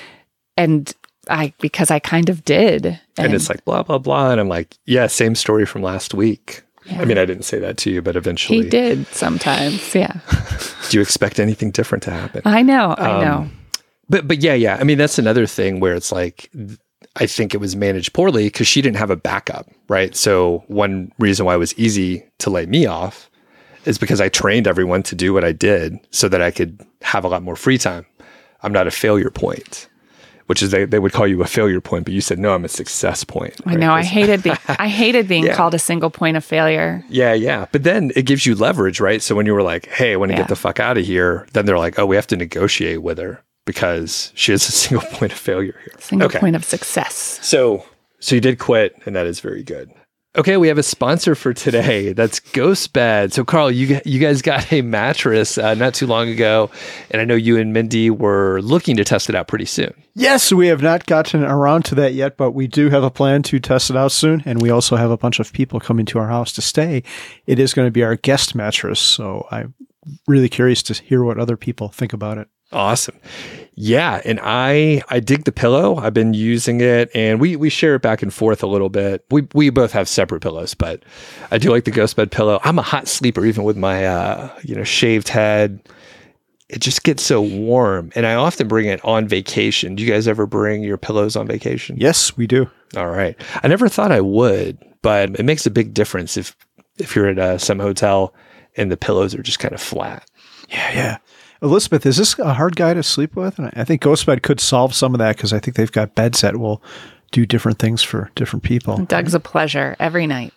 And because I kind of did. And it's like, blah, blah, blah. And I'm like, yeah, same story from last week. Yeah. I mean, I didn't say that to you, but eventually. He did sometimes, yeah. Do you expect anything different to happen? I know. But yeah. I mean, that's another thing where it's like, I think it was managed poorly because she didn't have a backup, right? So one reason why it was easy to lay me off is because I trained everyone to do what I did so that I could have a lot more free time. I'm not a failure point, which is they would call you a failure point, but you said, no, I'm a success point. Right? I know. I hated being called a single point of failure. Yeah. But then it gives you leverage, right? So when you were like, hey, I want to get the fuck out of here, then they're like, oh, we have to negotiate with her because she is a single point of failure here. Single point of success. So you did quit, and that is very good. Okay, we have a sponsor for today. That's GhostBed. So, Carl, you guys got a mattress not too long ago, and I know you and Mindy were looking to test it out pretty soon. Yes, we have not gotten around to that yet, but we do have a plan to test it out soon, and we also have a bunch of people coming to our house to stay. It is going to be our guest mattress, so I'm really curious to hear what other people think about it. Awesome. Yeah. And I dig the pillow. I've been using it, and we share it back and forth a little bit. We both have separate pillows, but I do like the GhostBed pillow. I'm a hot sleeper, even with my, shaved head. It just gets so warm, and I often bring it on vacation. Do you guys ever bring your pillows on vacation? Yes, we do. All right. I never thought I would, but it makes a big difference if you're at some hotel and the pillows are just kind of flat. Yeah. Elizabeth, is this a hard guy to sleep with? And I think GhostBed could solve some of that, because I think they've got beds that will do different things for different people. Doug's a pleasure every night.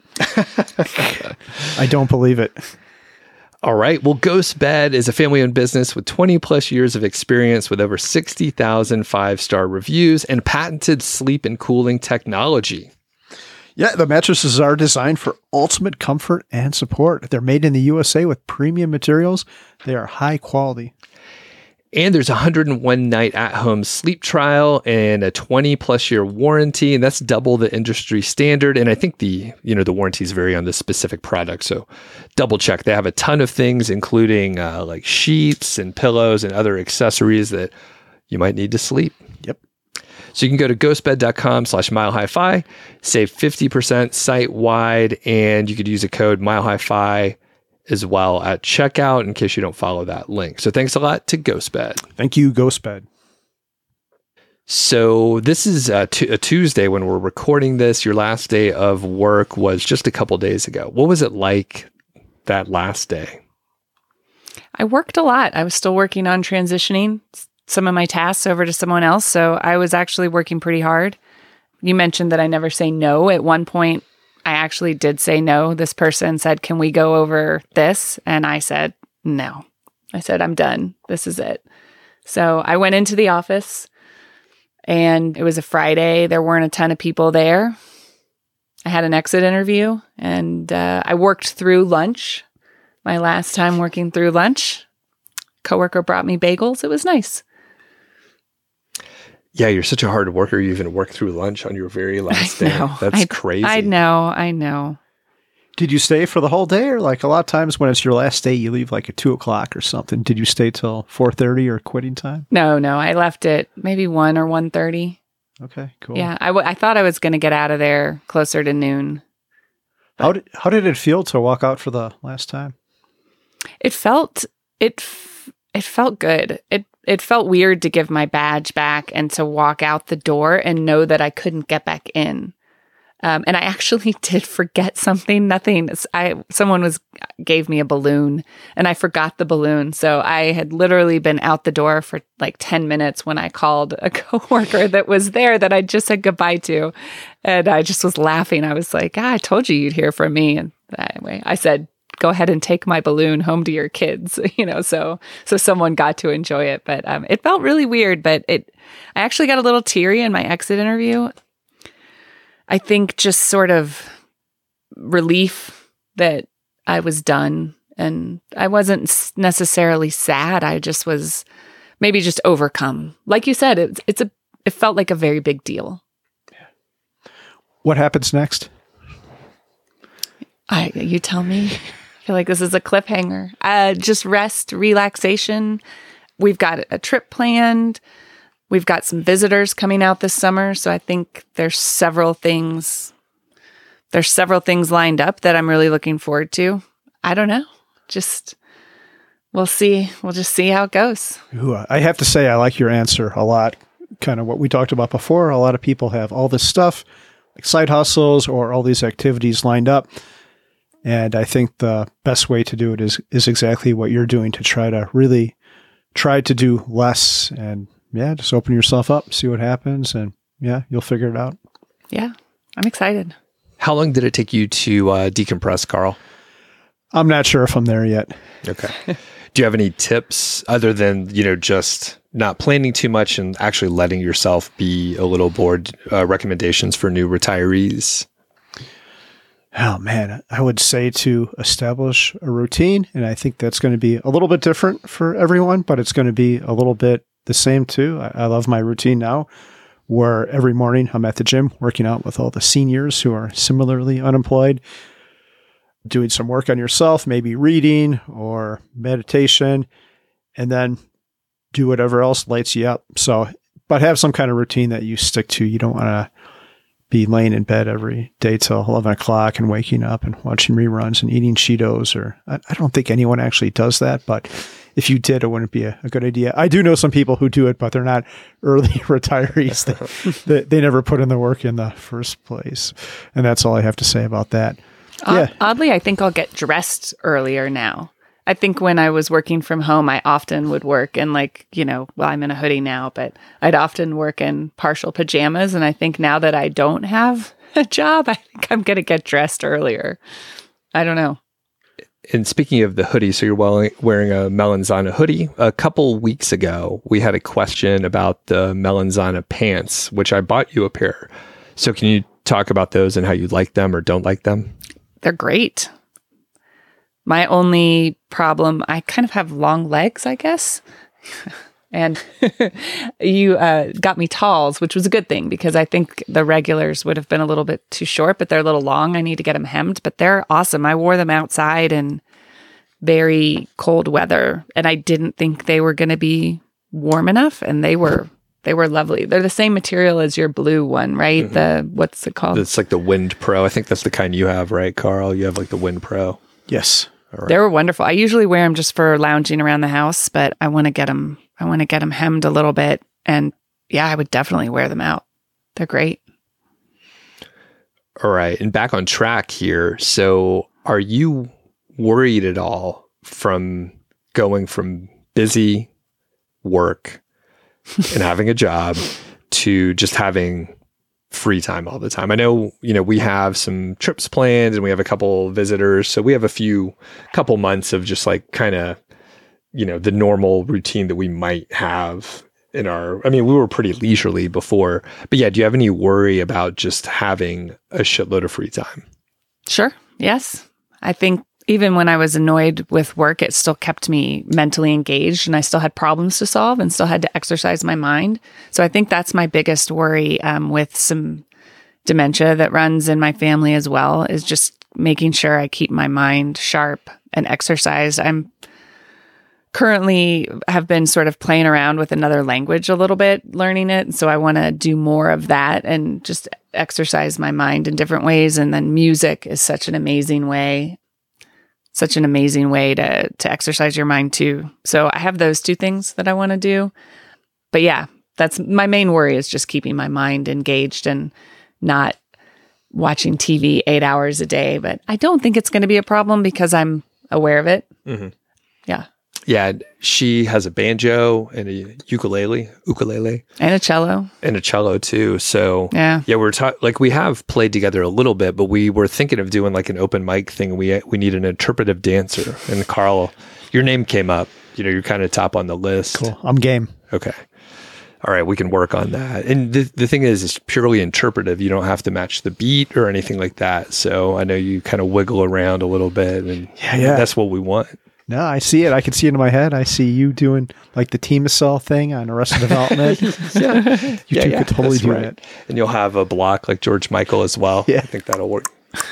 I don't believe it. All right. Well, GhostBed is a family-owned business with 20 plus years of experience, with over 60,000 5-star reviews and patented sleep and cooling technology. Yeah, the mattresses are designed for ultimate comfort and support. They're made in the USA with premium materials. They are high quality. And there's a 101-night at-home sleep trial and a 20-plus year warranty, and that's double the industry standard. And I think the warranties vary on the specific product, so double check. They have a ton of things, including like sheets and pillows and other accessories that you might need to sleep. Yep. So you can go to ghostbed.com/milehighfi, save 50% site-wide, and you could use a code milehighfi as well at checkout in case you don't follow that link. So thanks a lot to GhostBed. Thank you, GhostBed. So this is a Tuesday when we're recording this. Your last day of work was just a couple days ago. What was it like that last day? I worked a lot. I was still working on transitioning some of my tasks over to someone else. So I was actually working pretty hard. You mentioned that I never say no. At one point, I actually did say no. This person said, "Can we go over this?" And I said, no. I said, "I'm done. This is it." So I went into the office, and it was a Friday. There weren't a ton of people there. I had an exit interview, and I worked through lunch. My last time working through lunch, coworker brought me bagels. It was nice. Yeah, you're such a hard worker. You even worked through lunch on your very last day. That's crazy. I know. Did you stay for the whole day, or like a lot of times when it's your last day, you leave like at 2:00 or something? Did you stay till 4:30 or quitting time? No. I left at maybe 1 or 1:30. Okay, cool. Yeah, I thought I was going to get out of there closer to noon. How did it feel to walk out for the last time? It felt good. It felt weird to give my badge back and to walk out the door and know that I couldn't get back in. And I actually did forget something. Someone gave me a balloon, and I forgot the balloon. So I had literally been out the door for like 10 minutes when I called a coworker that was there that I just said goodbye to. And I just was laughing. I was like, I told you you'd hear from me. And anyway, I said, "Go ahead and take my balloon home to your kids," so someone got to enjoy it. But it felt really weird, but I actually got a little teary in my exit interview. I think just sort of relief that I was done, and I wasn't necessarily sad. I just was maybe just overcome. Like you said, it felt like a very big deal. What happens next? You tell me. I feel like this is a cliffhanger. Just rest, relaxation. We've got a trip planned. We've got some visitors coming out this summer. So I think there's several things lined up that I'm really looking forward to. I don't know. We'll see. We'll just see how it goes. Ooh, I have to say, I like your answer a lot. Kind of what we talked about before. A lot of people have all this stuff, like side hustles or all these activities lined up. And I think the best way to do it is exactly what you're doing, to try to do less and just open yourself up, see what happens, and you'll figure it out. Yeah, I'm excited. How long did it take you to decompress, Carl? I'm not sure if I'm there yet. Okay. Do you have any tips other than, just not planning too much and actually letting yourself be a little bored? Recommendations for new retirees? Oh, man, I would say to establish a routine, and I think that's going to be a little bit different for everyone, but it's going to be a little bit the same too. I love my routine now, where every morning I'm at the gym working out with all the seniors who are similarly unemployed, doing some work on yourself, maybe reading or meditation, and then do whatever else lights you up. So, but have some kind of routine that you stick to. You don't want to be laying in bed every day till 11 o'clock and waking up and watching reruns and eating Cheetos. Or I don't think anyone actually does that, but if you did, it wouldn't be a good idea. I do know some people who do it, but they're not early retirees. They never put in the work in the first place. And that's all I have to say about that. Oddly, I think I'll get dressed earlier now. I think when I was working from home, I often would work in I'm in a hoodie now, but I'd often work in partial pajamas. And I think now that I don't have a job, I think I'm going to get dressed earlier. I don't know. And speaking of the hoodie, so you're wearing a Melanzana hoodie. A couple weeks ago, we had a question about the Melanzana pants, which I bought you a pair. So can you talk about those and how you like them or don't like them? They're great. My only problem, I kind of have long legs, I guess. And you got me talls, which was a good thing because I think the regulars would have been a little bit too short, but they're a little long. I need to get them hemmed, but they're awesome. I wore them outside in very cold weather, and I didn't think they were going to be warm enough, and they were lovely. They're the same material as your blue one, right? Mm-hmm. What's it called? It's like the Wind Pro. I think that's the kind you have, right, Carl? You have like the Wind Pro. Yes. Right. They were wonderful. I usually wear them just for lounging around the house, but I want to get them hemmed a little bit. And yeah, I would definitely wear them out. They're great. All right. And back on track here. So are you worried at all from going from busy work and having a job to just having free time all the time. I know, we have some trips planned and we have a couple visitors. So we have couple months of just like kind of, the normal routine that we might have we were pretty leisurely before, but yeah, do you have any worry about just having a shitload of free time? Sure. Yes. I think even when I was annoyed with work, it still kept me mentally engaged and I still had problems to solve and still had to exercise my mind. So I think that's my biggest worry with some dementia that runs in my family as well, is just making sure I keep my mind sharp and exercised. I'm currently have been sort of playing around with another language a little bit, learning it. And so I want to do more of that and just exercise my mind in different ways. And then music is such an amazing way to exercise your mind too. So I have those two things that I want to do. But yeah, that's my main worry, is just keeping my mind engaged and not watching TV 8 hours a day. But I don't think it's going to be a problem because I'm aware of it. Mm-hmm. Yeah. Yeah, she has a banjo and a ukulele, and a cello too. So yeah, we have played together a little bit, but we were thinking of doing like an open mic thing. We need an interpretive dancer, and Carl, your name came up. You're kind of top on the list. Cool, I'm game. Okay, all right, we can work on that. And the thing is, it's purely interpretive. You don't have to match the beat or anything like that. So I know you kind of wiggle around a little bit, and that's what we want. No, I see it. I can see it in my head. I see you doing like the Team Cell thing on Arrested Development. You two could totally do it. And you'll have a block like George Michael as well. Yeah. I think that'll work.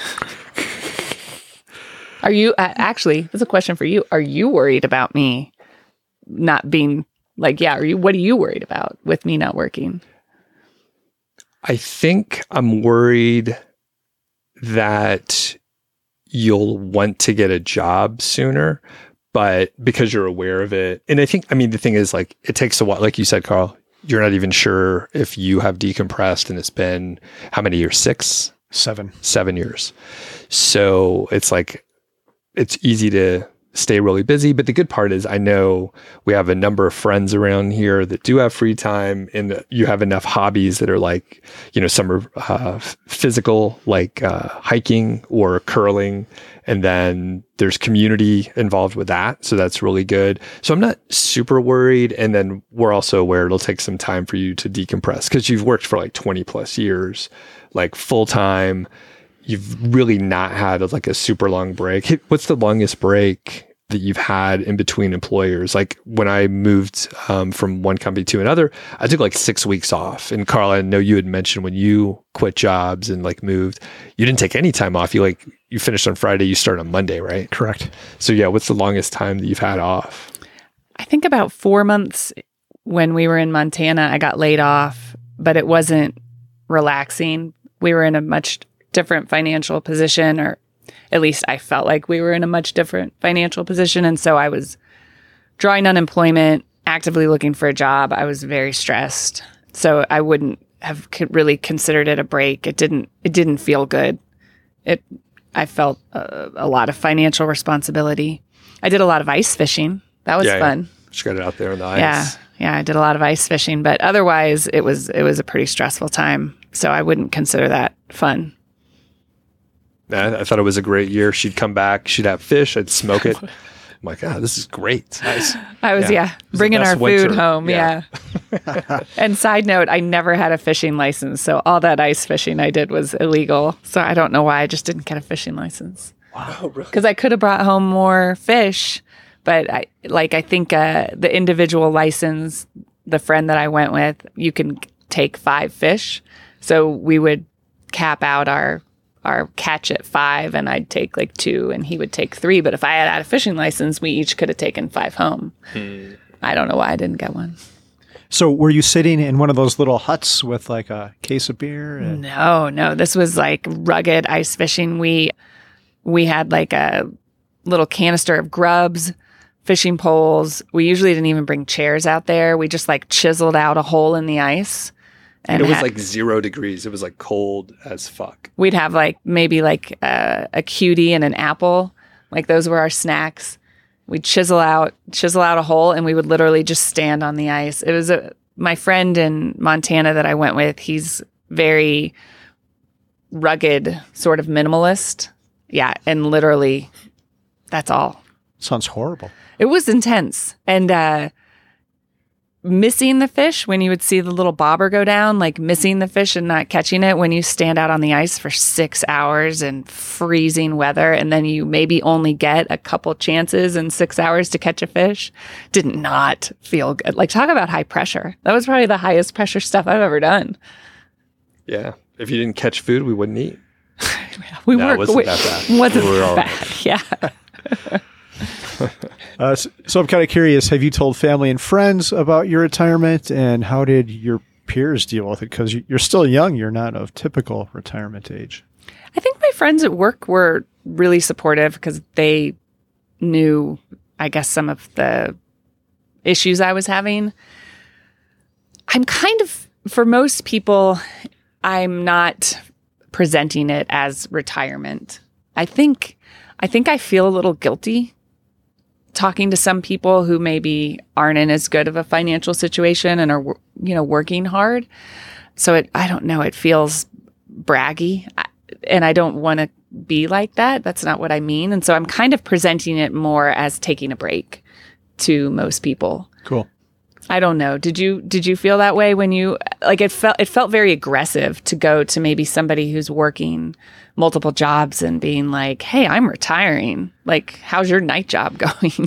Are you, actually, that's a question for you. Are you worried about me not being what are you worried about with me not working? I think I'm worried that you'll want to get a job sooner, but because you're aware of it. And I think, the thing is, like, it takes a while. Like you said, Carl, you're not even sure if you have decompressed, and it's been how many years? 6? 7. 7 years. So it's like, it's easy to stay really busy. But the good part is I know we have a number of friends around here that do have free time, and you have enough hobbies that are like, some are physical, like hiking or curling. And then there's community involved with that. So that's really good. So I'm not super worried. And then we're also aware it'll take some time for you to decompress, because you've worked for like 20 plus years, like full time. You've really not had like a super long break. What's the longest break that you've had in between employers? Like when I moved from one company to another, I took like 6 weeks off. And Carl, I know you had mentioned when you quit jobs and like moved, you didn't take any time off. You finished on Friday, you start on Monday, right? Correct. So yeah, what's the longest time that you've had off? I think about 4 months. When we were in Montana, I got laid off, but it wasn't relaxing. We were in a much different financial position, or at least I felt like we were in a much different financial position. And so I was drawing unemployment, actively looking for a job. I was very stressed. So I wouldn't have really considered it a break. It didn't feel good. I felt a lot of financial responsibility. I did a lot of ice fishing. That was fun. Just got it out there on the ice. Yeah, I did a lot of ice fishing, but otherwise it was a pretty stressful time. So I wouldn't consider that fun. I thought it was a great year. She'd come back, she'd have fish, I'd smoke it. I'm like, this is great. Nice. I was, bringing our food home. Yeah. And side note, I never had a fishing license. So all that ice fishing I did was illegal. So I don't know why I just didn't get a fishing license. Wow. Because I could have brought home more fish. But I think the individual license, the friend that I went with, you can take 5 fish. So we would cap out our catch at 5, and I'd take like 2 and he would take 3. But if I had a fishing license, we each could have taken 5 home. I don't know why I didn't get one. So were you sitting in one of those little huts with like a case of beer? No. This was like rugged ice fishing. We had like a little canister of grubs, fishing poles. We usually didn't even bring chairs out there. We just like chiseled out a hole in the ice. And it was like 0 degrees. It was like cold as fuck. We'd have like maybe like a cutie and an apple. Like those were our snacks. We'd chisel out a hole, and we would literally just stand on the ice. It was my friend in Montana that I went with. He's very rugged, sort of minimalist. Yeah, and literally, that's all. Sounds horrible. It was intense. And missing the fish when you would see the little bobber go down, like missing the fish and not catching it when you stand out on the ice for 6 hours in freezing weather, and then you maybe only get a couple chances in 6 hours to catch a fish, did not feel good. Like, talk about high pressure. That was probably the highest pressure stuff I've ever done. Yeah. If you didn't catch food, we wouldn't eat. It wasn't that bad. Wasn't that bad. Yeah. So I'm kind of curious, have you told family and friends about your retirement, and how did your peers deal with it? Because you're still young. You're not of typical retirement age. I think my friends at work were really supportive because they knew, I guess, some of the issues I was having. I'm kind of, for most people, I'm not presenting it as retirement. I think I feel a little guilty talking to some people who maybe aren't in as good of a financial situation and are, working hard. So I don't know, it feels braggy, and I don't want to be like that. That's not what I mean. And so I'm kind of presenting it more as taking a break to most people. Cool. I don't know. Did you feel that way when you, like, it felt very aggressive to go to maybe somebody who's working multiple jobs and being like, "Hey, I'm retiring. Like, how's your night job going?"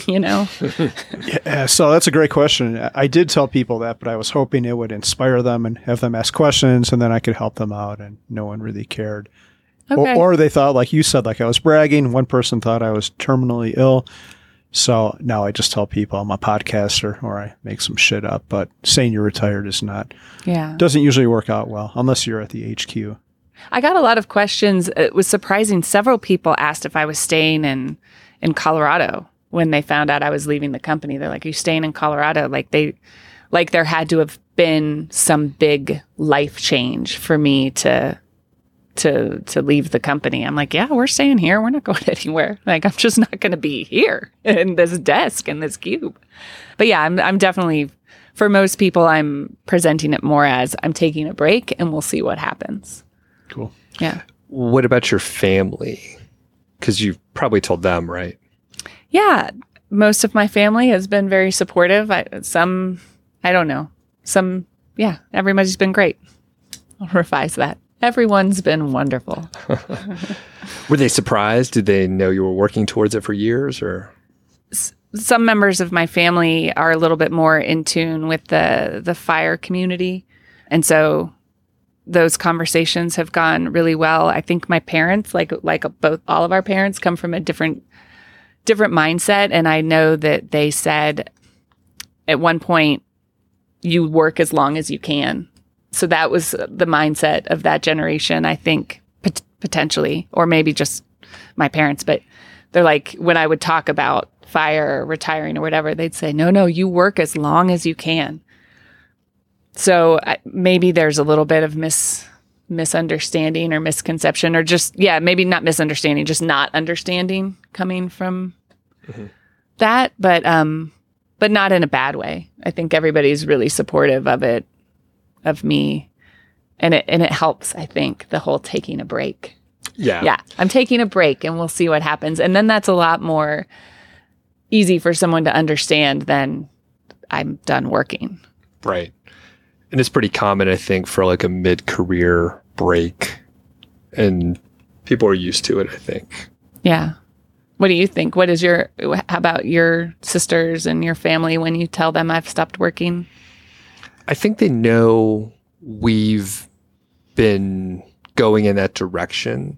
Yeah, so that's a great question. I did tell people that, but I was hoping it would inspire them and have them ask questions, and then I could help them out, and no one really cared. Okay. Or they thought, like you said, like I was bragging. One person thought I was terminally ill. So now I just tell people I'm a podcaster, or I make some shit up. But saying you're retired is not. Yeah. Doesn't usually work out well unless you're at the HQ. I got a lot of questions. It was surprising. Several people asked if I was staying in Colorado when they found out I was leaving the company. They're like, "Are you staying in Colorado?" Like there had to have been some big life change for me to leave the company. I'm like, "Yeah, we're staying here. We're not going anywhere. Like, I'm just not going to be here in this desk in this cube." But yeah, I'm definitely, for most people, I'm presenting it more as I'm taking a break and we'll see what happens. Cool. Yeah. What about your family? Because you've probably told them, right? Yeah. Most of my family has been very supportive. Everybody's been great. I'll revise that. Everyone's been wonderful. Were they surprised? Did they know you were working towards it for years, or? Some members of my family are a little bit more in tune with the fire community. And so those conversations have gone really well. I think my parents, like all of our parents, come from a different mindset. And I know that they said at one point, you work as long as you can. So that was the mindset of that generation, I think, potentially, or maybe just my parents. But they're like, when I would talk about fire or retiring or whatever, they'd say, no, you work as long as you can. So maybe there's a little bit of misunderstanding or misconception, or just, maybe not misunderstanding, just not understanding coming from that, but not in a bad way. I think everybody's really supportive of it. Of me, and it helps, I think, the whole taking a break. Yeah, I'm taking a break and we'll see what happens. And then that's a lot more easy for someone to understand than I'm done working. Right. And it's pretty common, I think, for like a mid-career break, and people are used to it, I think. Yeah. What do you think? How about your sisters and your family when you tell them I've stopped working? I think they know we've been going in that direction.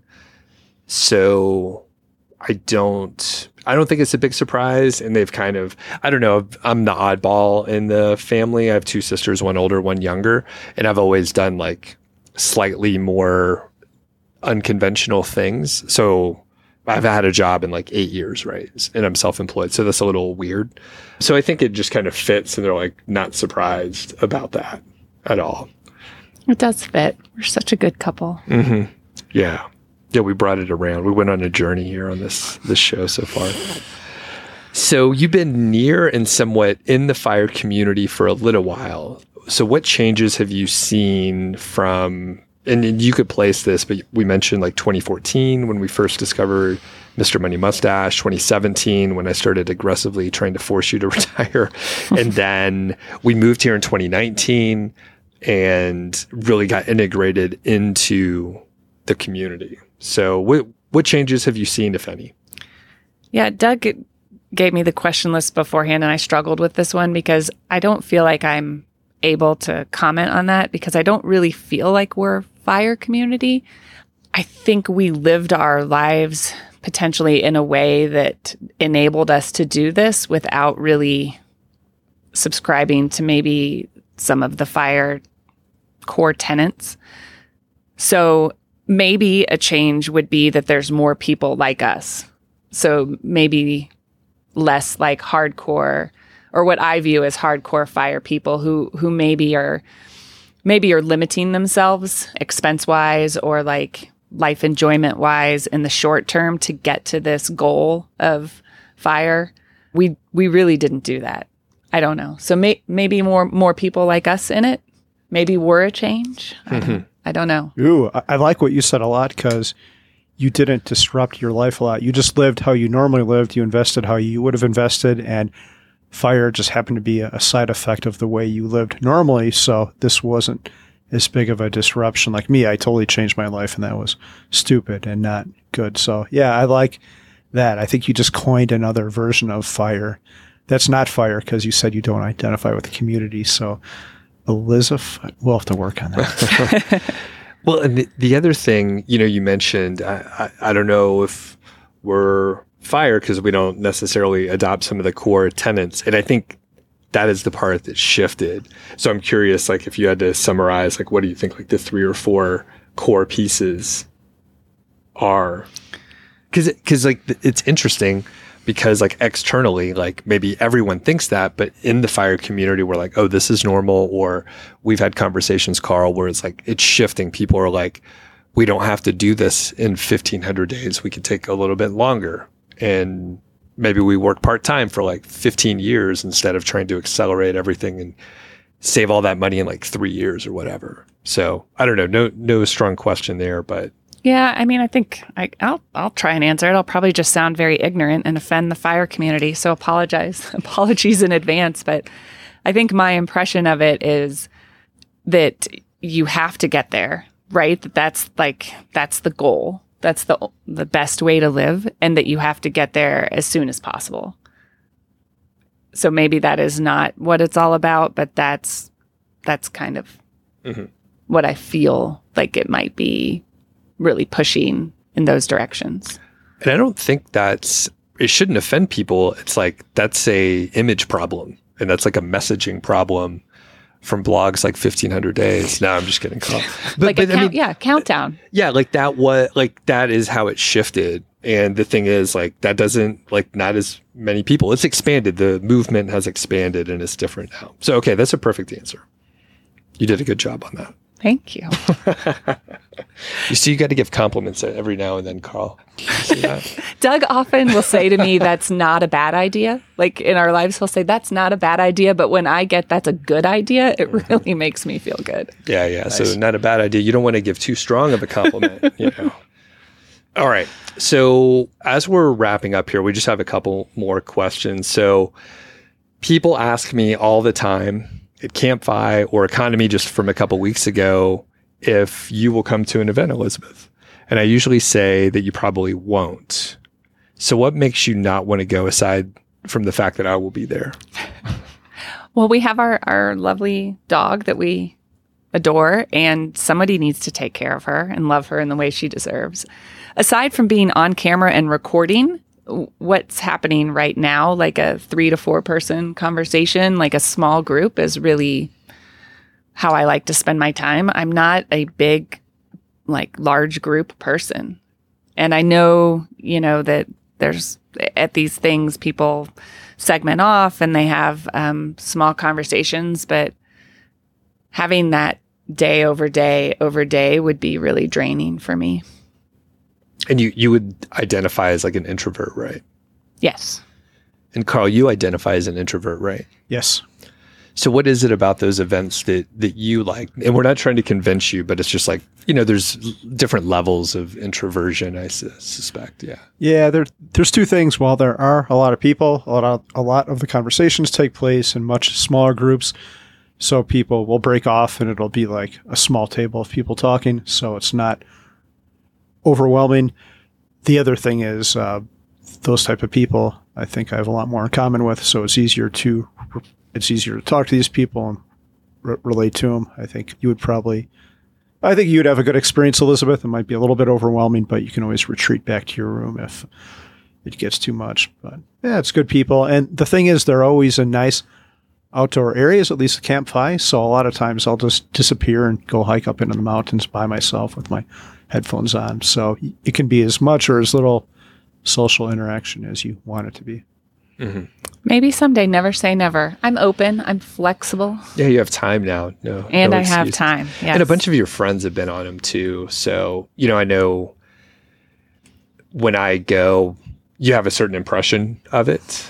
So I don't think it's a big surprise. And they've kind of, I don't know, I'm the oddball in the family. I have two sisters, one older, one younger. And I've always done like slightly more unconventional things. So I've had a job in like 8 years, right? And I'm self-employed. So that's a little weird. So I think it just kind of fits, and they're like not surprised about that at all. It does fit. We're such a good couple. Mm-hmm. Yeah. Yeah, we brought it around. We went on a journey here on this show so far. So you've been near and somewhat in the fire community for a little while. So what changes have you seen from, and you could place this, but we mentioned like 2014 when we first discovered Mr. Money Mustache, 2017 when I started aggressively trying to force you to retire. And then we moved here in 2019 and really got integrated into the community. So what changes have you seen, if any? Yeah, Doug gave me the question list beforehand, and I struggled with this one because I don't feel like I'm able to comment on that because I don't really feel like we're a fire community. I think we lived our lives potentially in a way that enabled us to do this without really subscribing to maybe some of the fire core tenets. So maybe a change would be that there's more people like us. So maybe less like hardcore, or what I view as hardcore fire people who maybe are limiting themselves expense-wise or like life enjoyment wise in the short term to get to this goal of fire. We really didn't do that. I don't know. So maybe more people like us in it. Maybe we're a change. I don't know. Ooh, I like what you said a lot because you didn't disrupt your life a lot. You just lived how you normally lived. You invested how you would have invested, and fire just happened to be a side effect of the way you lived normally. So this wasn't as big of a disruption. Like me, I totally changed my life, and that was stupid and not good. So yeah, I like that. I think you just coined another version of fire. That's not fire because you said you don't identify with the community. So Elizabeth, we'll have to work on that. Well, and the other thing, you mentioned, I don't know if we're fire because we don't necessarily adopt some of the core tenets. And I think that is the part that shifted. So I'm curious, like, if you had to summarize, like, what do you think, like, the 3 or 4 core pieces are? Because like, it's interesting because, like, externally, like, maybe everyone thinks that, but in the fire community, we're like, oh, this is normal. Or we've had conversations, Carl, where it's like, it's shifting. People are like, we don't have to do this in 1,500 days. We could take a little bit longer. And maybe we work part-time for like 15 years instead of trying to accelerate everything and save all that money in like 3 years or whatever. So I don't know. No strong question there, but. Yeah, I mean, I think I'll try and answer it. I'll probably just sound very ignorant and offend the fire community. So apologies in advance. But I think my impression of it is that you have to get there, right? That's the goal. That's the best way to live, and that you have to get there as soon as possible. So maybe that is not what it's all about, but that's kind of what I feel like it might be really pushing in those directions. And I don't think it shouldn't offend people. It's like, that's a image problem, and that's like a messaging problem from blogs like 1,500 days. No, I'm just kidding, Carl. But countdown. Yeah, like that is how it shifted. And the thing is, like, that doesn't, like, not as many people. It's expanded. The movement has expanded and it's different now. So, okay, that's a perfect answer. You did a good job on that. Thank you. You see, you got to give compliments every now and then, Carl. You see that? Doug often will say to me, that's not a bad idea. Like, in our lives, he'll say, that's not a bad idea. But when I get that's a good idea, it really makes me feel good. Yeah. Nice. So not a bad idea. You don't want to give too strong of a compliment, All right. So as we're wrapping up here, we just have a couple more questions. So people ask me all the time at Campfi or Economy just from a couple weeks ago, if you will come to an event, Elizabeth. And I usually say that you probably won't. So what makes you not want to go aside from the fact that I will be there? Well, we have our lovely dog that we adore, and somebody needs to take care of her and love her in the way she deserves. Aside from being on camera and recording, what's happening right now, like a 3 to 4 person conversation, like a small group, is really how I like to spend my time. I'm not a big, like, large group person. And I know, that there's at these things, people segment off and they have small conversations, but having that day over day would be really draining for me. And you would identify as like an introvert, right? Yes. And Carl, you identify as an introvert, right? Yes. So what is it about those events that you like? And we're not trying to convince you, but it's just like, there's different levels of introversion, I suspect. Yeah. Yeah, there's two things. While there are a lot of people, a lot of the conversations take place in much smaller groups. So people will break off and it'll be like a small table of people talking. So it's not overwhelming. The other thing is those type of people, I think I have a lot more in common with. So it's easier to talk to these people and relate to them. I think you'd have a good experience, Elizabeth. It might be a little bit overwhelming, but you can always retreat back to your room if it gets too much. But yeah, it's good people. And the thing is, they're always in nice outdoor areas, at least Camp Fi. So a lot of times I'll just disappear and go hike up into the mountains by myself with my headphones on. So it can be as much or as little social interaction as you want it to be. Mm-hmm. Maybe someday, never say never. I'm open. I'm flexible. Yeah, you have time now. And I have time. Yes. And a bunch of your friends have been on them too. So, I know when I go, you have a certain impression of it.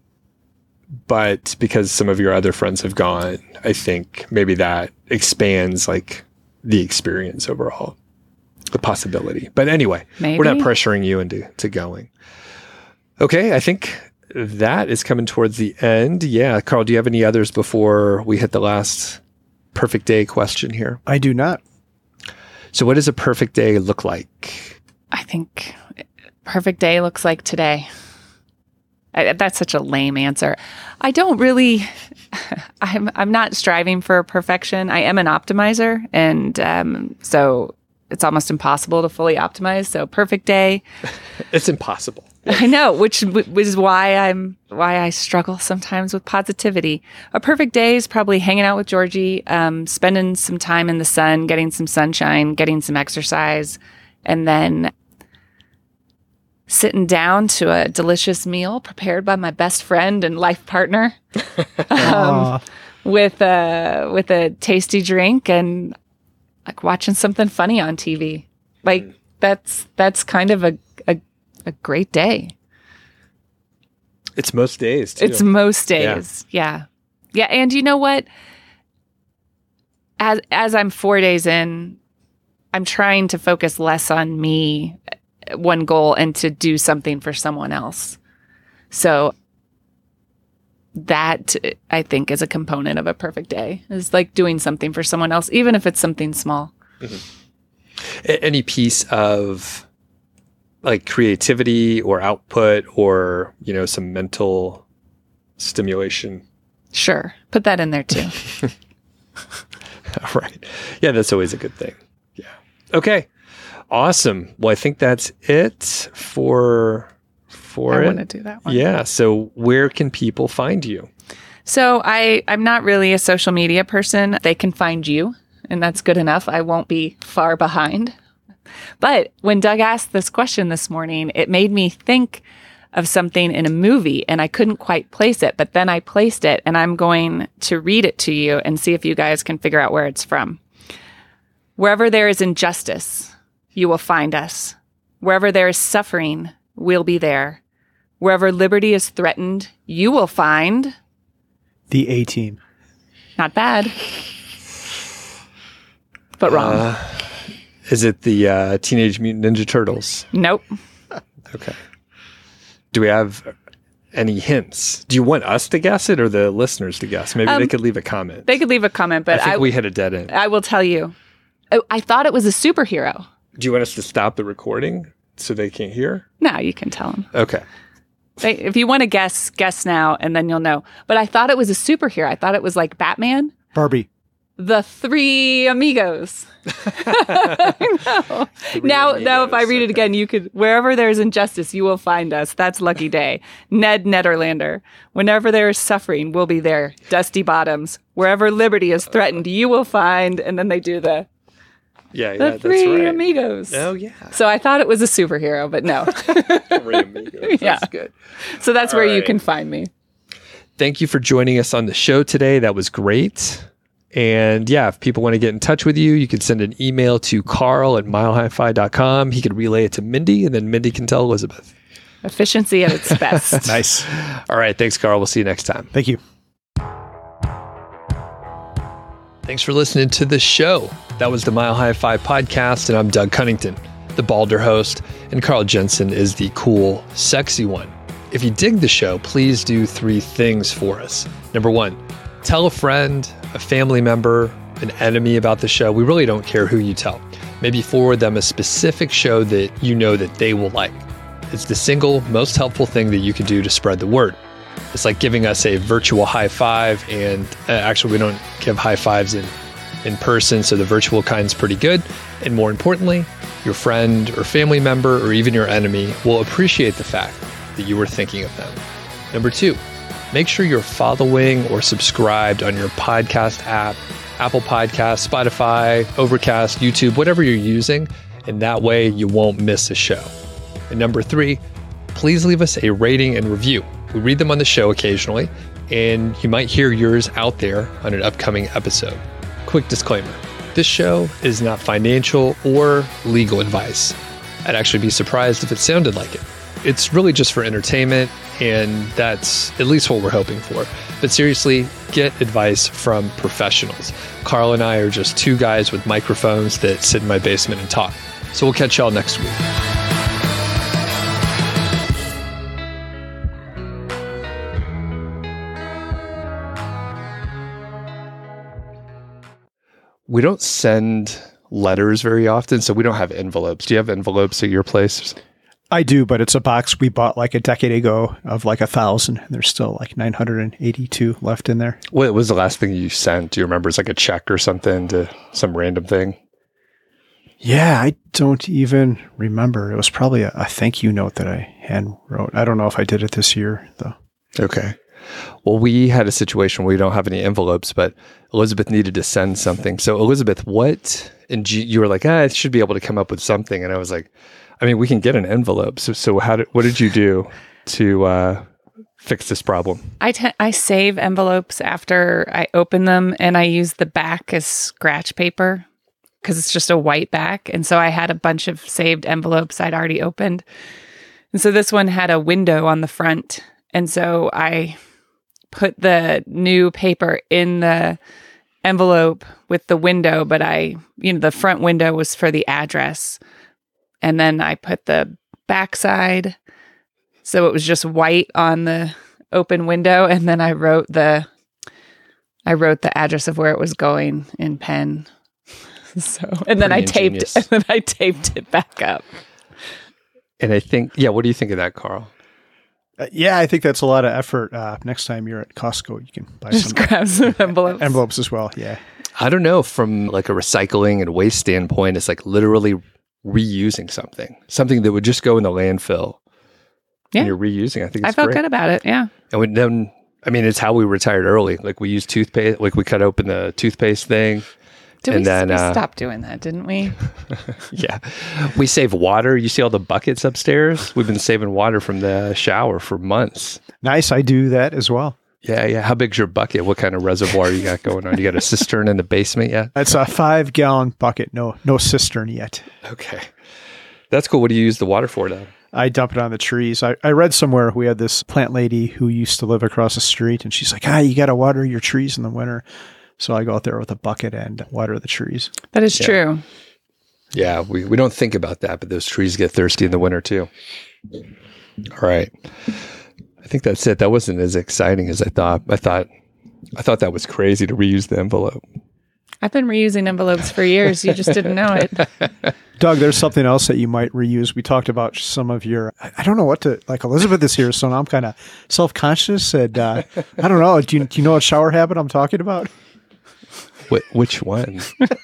But because some of your other friends have gone, I think maybe that expands like the experience overall, the possibility. But anyway, We're not pressuring you into going. Okay, I think that is coming towards the end. Yeah. Carl, do you have any others before we hit the last perfect day question here? I do not. So what does a perfect day look like? I think perfect day looks like today. That's such a lame answer. I don't really, I'm not striving for perfection. I am an optimizer. And so it's almost impossible to fully optimize. So perfect day. It's impossible. I know, which is why I struggle sometimes with positivity. A perfect day is probably hanging out with Georgie, spending some time in the sun, getting some sunshine, getting some exercise, and then sitting down to a delicious meal prepared by my best friend and life partner, with a tasty drink and like watching something funny on TV. Like that's kind of a great day. It's most days, too. It's most days. Yeah. Yeah. And you know what? As I'm 4 days in, I'm trying to focus less on me, one goal, and to do something for someone else. So that, I think, is a component of a perfect day, is like doing something for someone else, even if it's something small. Mm-hmm. Any piece of like creativity or output or, some mental stimulation. Sure. Put that in there too. All right. Yeah, that's always a good thing. Yeah. Okay. Awesome. Well, I think that's it for I want to do that one. Yeah. So where can people find you? So I'm not really a social media person. They can find you, and that's good enough. I won't be far behind. But when Doug asked this question this morning, it made me think of something in a movie, and I couldn't quite place it, but then I placed it, and I'm going to read it to you and see if you guys can figure out where it's from. Wherever there is injustice, you will find us. Wherever there is suffering, we'll be there. Wherever liberty is threatened, you will find... the A-Team. Not bad. But wrong. Is it the Teenage Mutant Ninja Turtles? Nope. Okay. Do we have any hints? Do you want us to guess it or the listeners to guess? Maybe they could leave a comment. They could leave a comment, but I think we hit a dead end. I will tell you. I thought it was a superhero. Do you want us to stop the recording so they can't hear? No, you can tell them. Okay. If you want to guess now, and then you'll know. But I thought it was a superhero. I thought it was like Batman. Barbie. The Three Amigos. I know. Now, if I read it again, you could, wherever there's injustice, you will find us. That's Lucky Day. Ned Nederlander. Whenever there is suffering, we'll be there. Dusty Bottoms. Wherever liberty is threatened, you will find, and then they do the Three Amigos. Oh, yeah. So I thought it was a superhero, but no. Three Amigos. That's good. So that's where you can find me. Thank you for joining us on the show today. That was great. And yeah, if people want to get in touch with you, you can send an email to Carl@milehighfi.com. He could relay it to Mindy, and then Mindy can tell Elizabeth. Efficiency at its best. Nice. All right. Thanks, Carl. We'll see you next time. Thank you. Thanks for listening to the show. That was the Mile High 5 podcast, and I'm Doug Cunnington, the Balder host, and Carl Jensen is the cool, sexy one. If you dig the show, please do 3 things for us. Number 1, tell a friend, a family member, an enemy about the show. We really don't care who you tell. Maybe forward them a specific show that you know that they will like. It's the single most helpful thing that you can do to spread the word. It's like giving us a virtual high five, and actually we don't give high fives in person, so the virtual kind's pretty good. And more importantly, your friend or family member or even your enemy will appreciate the fact that you were thinking of them. Number 2, make sure you're following or subscribed on your podcast app, Apple Podcasts, Spotify, Overcast, YouTube, whatever you're using, and that way you won't miss a show. And number 3, please leave us a rating and review. We read them on the show occasionally, and you might hear yours out there on an upcoming episode. Quick disclaimer, this show is not financial or legal advice. I'd actually be surprised if it sounded like it. It's really just for entertainment, and that's at least what we're hoping for. But seriously, get advice from professionals. Carl and I are just 2 guys with microphones that sit in my basement and talk. So we'll catch y'all next week. We don't send letters very often, so we don't have envelopes. Do you have envelopes at your place? I do, but it's a box we bought like a decade ago of like 1,000. And there's still like 982 left in there. What was the last thing you sent? Do you remember? It's like a check or something to some random thing? Yeah, I don't even remember. It was probably a thank you note that I hand wrote. I don't know if I did it this year, though. Okay. Well, we had a situation where we don't have any envelopes, but Elizabeth needed to send something. So Elizabeth, what? And you were like, I should be able to come up with something. And I was like, I mean, we can get an envelope. So what did you do to fix this problem? I save envelopes after I open them, and I use the back as scratch paper because it's just a white back. And so I had a bunch of saved envelopes I'd already opened. And so this one had a window on the front. And so I put the new paper in the envelope with the window, but the front window was for the address. And then I put the backside, so it was just white on the open window. And then I wrote the address of where it was going in pen. And then I taped it back up. And I think, what do you think of that, Carl? I think that's a lot of effort. Next time you're at Costco, you can buy grab some envelopes. Envelopes as well, yeah. I don't know. From like a recycling and waste standpoint, it's like literally reusing something that would just go in the landfill. Yeah. And you're reusing. I think it's I felt great. good about it, yeah. And then, it's how we retired early. Like we used toothpaste, like we cut open the toothpaste thing. We stopped doing that, didn't we? Yeah. We save water. You see all the buckets upstairs? We've been saving water from the shower for months. Nice. I do that as well. Yeah. How big's your bucket? What kind of reservoir you got going on? You got a cistern in the basement yet? It's a 5-gallon bucket. No cistern yet. Okay. That's cool. What do you use the water for, though? I dump it on the trees. I read somewhere we had this plant lady who used to live across the street, and she's like, you got to water your trees in the winter. So I go out there with a bucket and water the trees. That is true. Yeah, we don't think about that, but those trees get thirsty in the winter too. All right. I think that's it. That wasn't as exciting as I thought. I thought that was crazy to reuse the envelope. I've been reusing envelopes for years. You just didn't know it. Doug, there's something else that you might reuse. We talked about some of your, I don't know what to, like Elizabeth is here, so now I'm kind of self-conscious. And I don't know. Do you know what shower habit I'm talking about? Which one?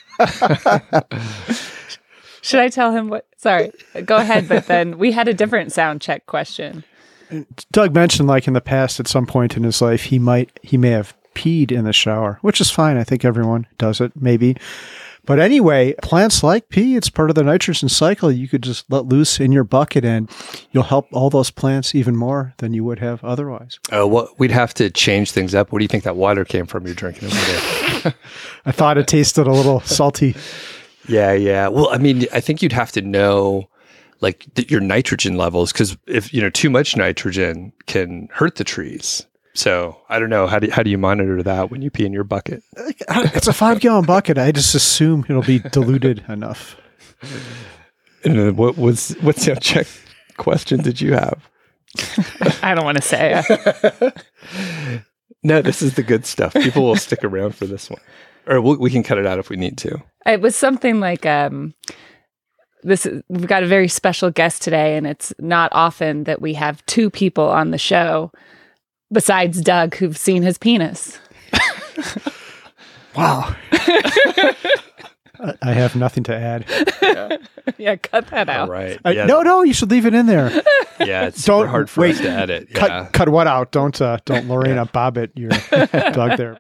Should I tell him what? Sorry, go ahead. But then we had a different sound check question. Doug mentioned like in the past at some point in his life, he may have peed in the shower, which is fine. I think everyone does it, maybe. But anyway, plants like pee. It's part of the nitrogen cycle. You could just let loose in your bucket and you'll help all those plants even more than you would have otherwise. Oh, well, we'd have to change things up. Where do you think that water came from you're drinking over there? I thought it tasted a little salty. Yeah. Well, I think you'd have to know like your nitrogen levels, because if too much nitrogen can hurt the trees. So I don't know, how do you monitor that when you pee in your bucket? It's a 5-gallon bucket. I just assume it'll be diluted enough. And what sound check question did you have? I don't want to say. No, this is the good stuff. People will stick around for this one, or we can cut it out if we need to. It was something like we've got a very special guest today, and it's not often that we have 2 people on the show besides Doug who've seen his penis. Wow. I have nothing to add. Yeah, cut that out. All right. No, you should leave it in there. Yeah, it's super hard for us to edit. Cut what out? Don't Lorena Bobbitt your Doug there.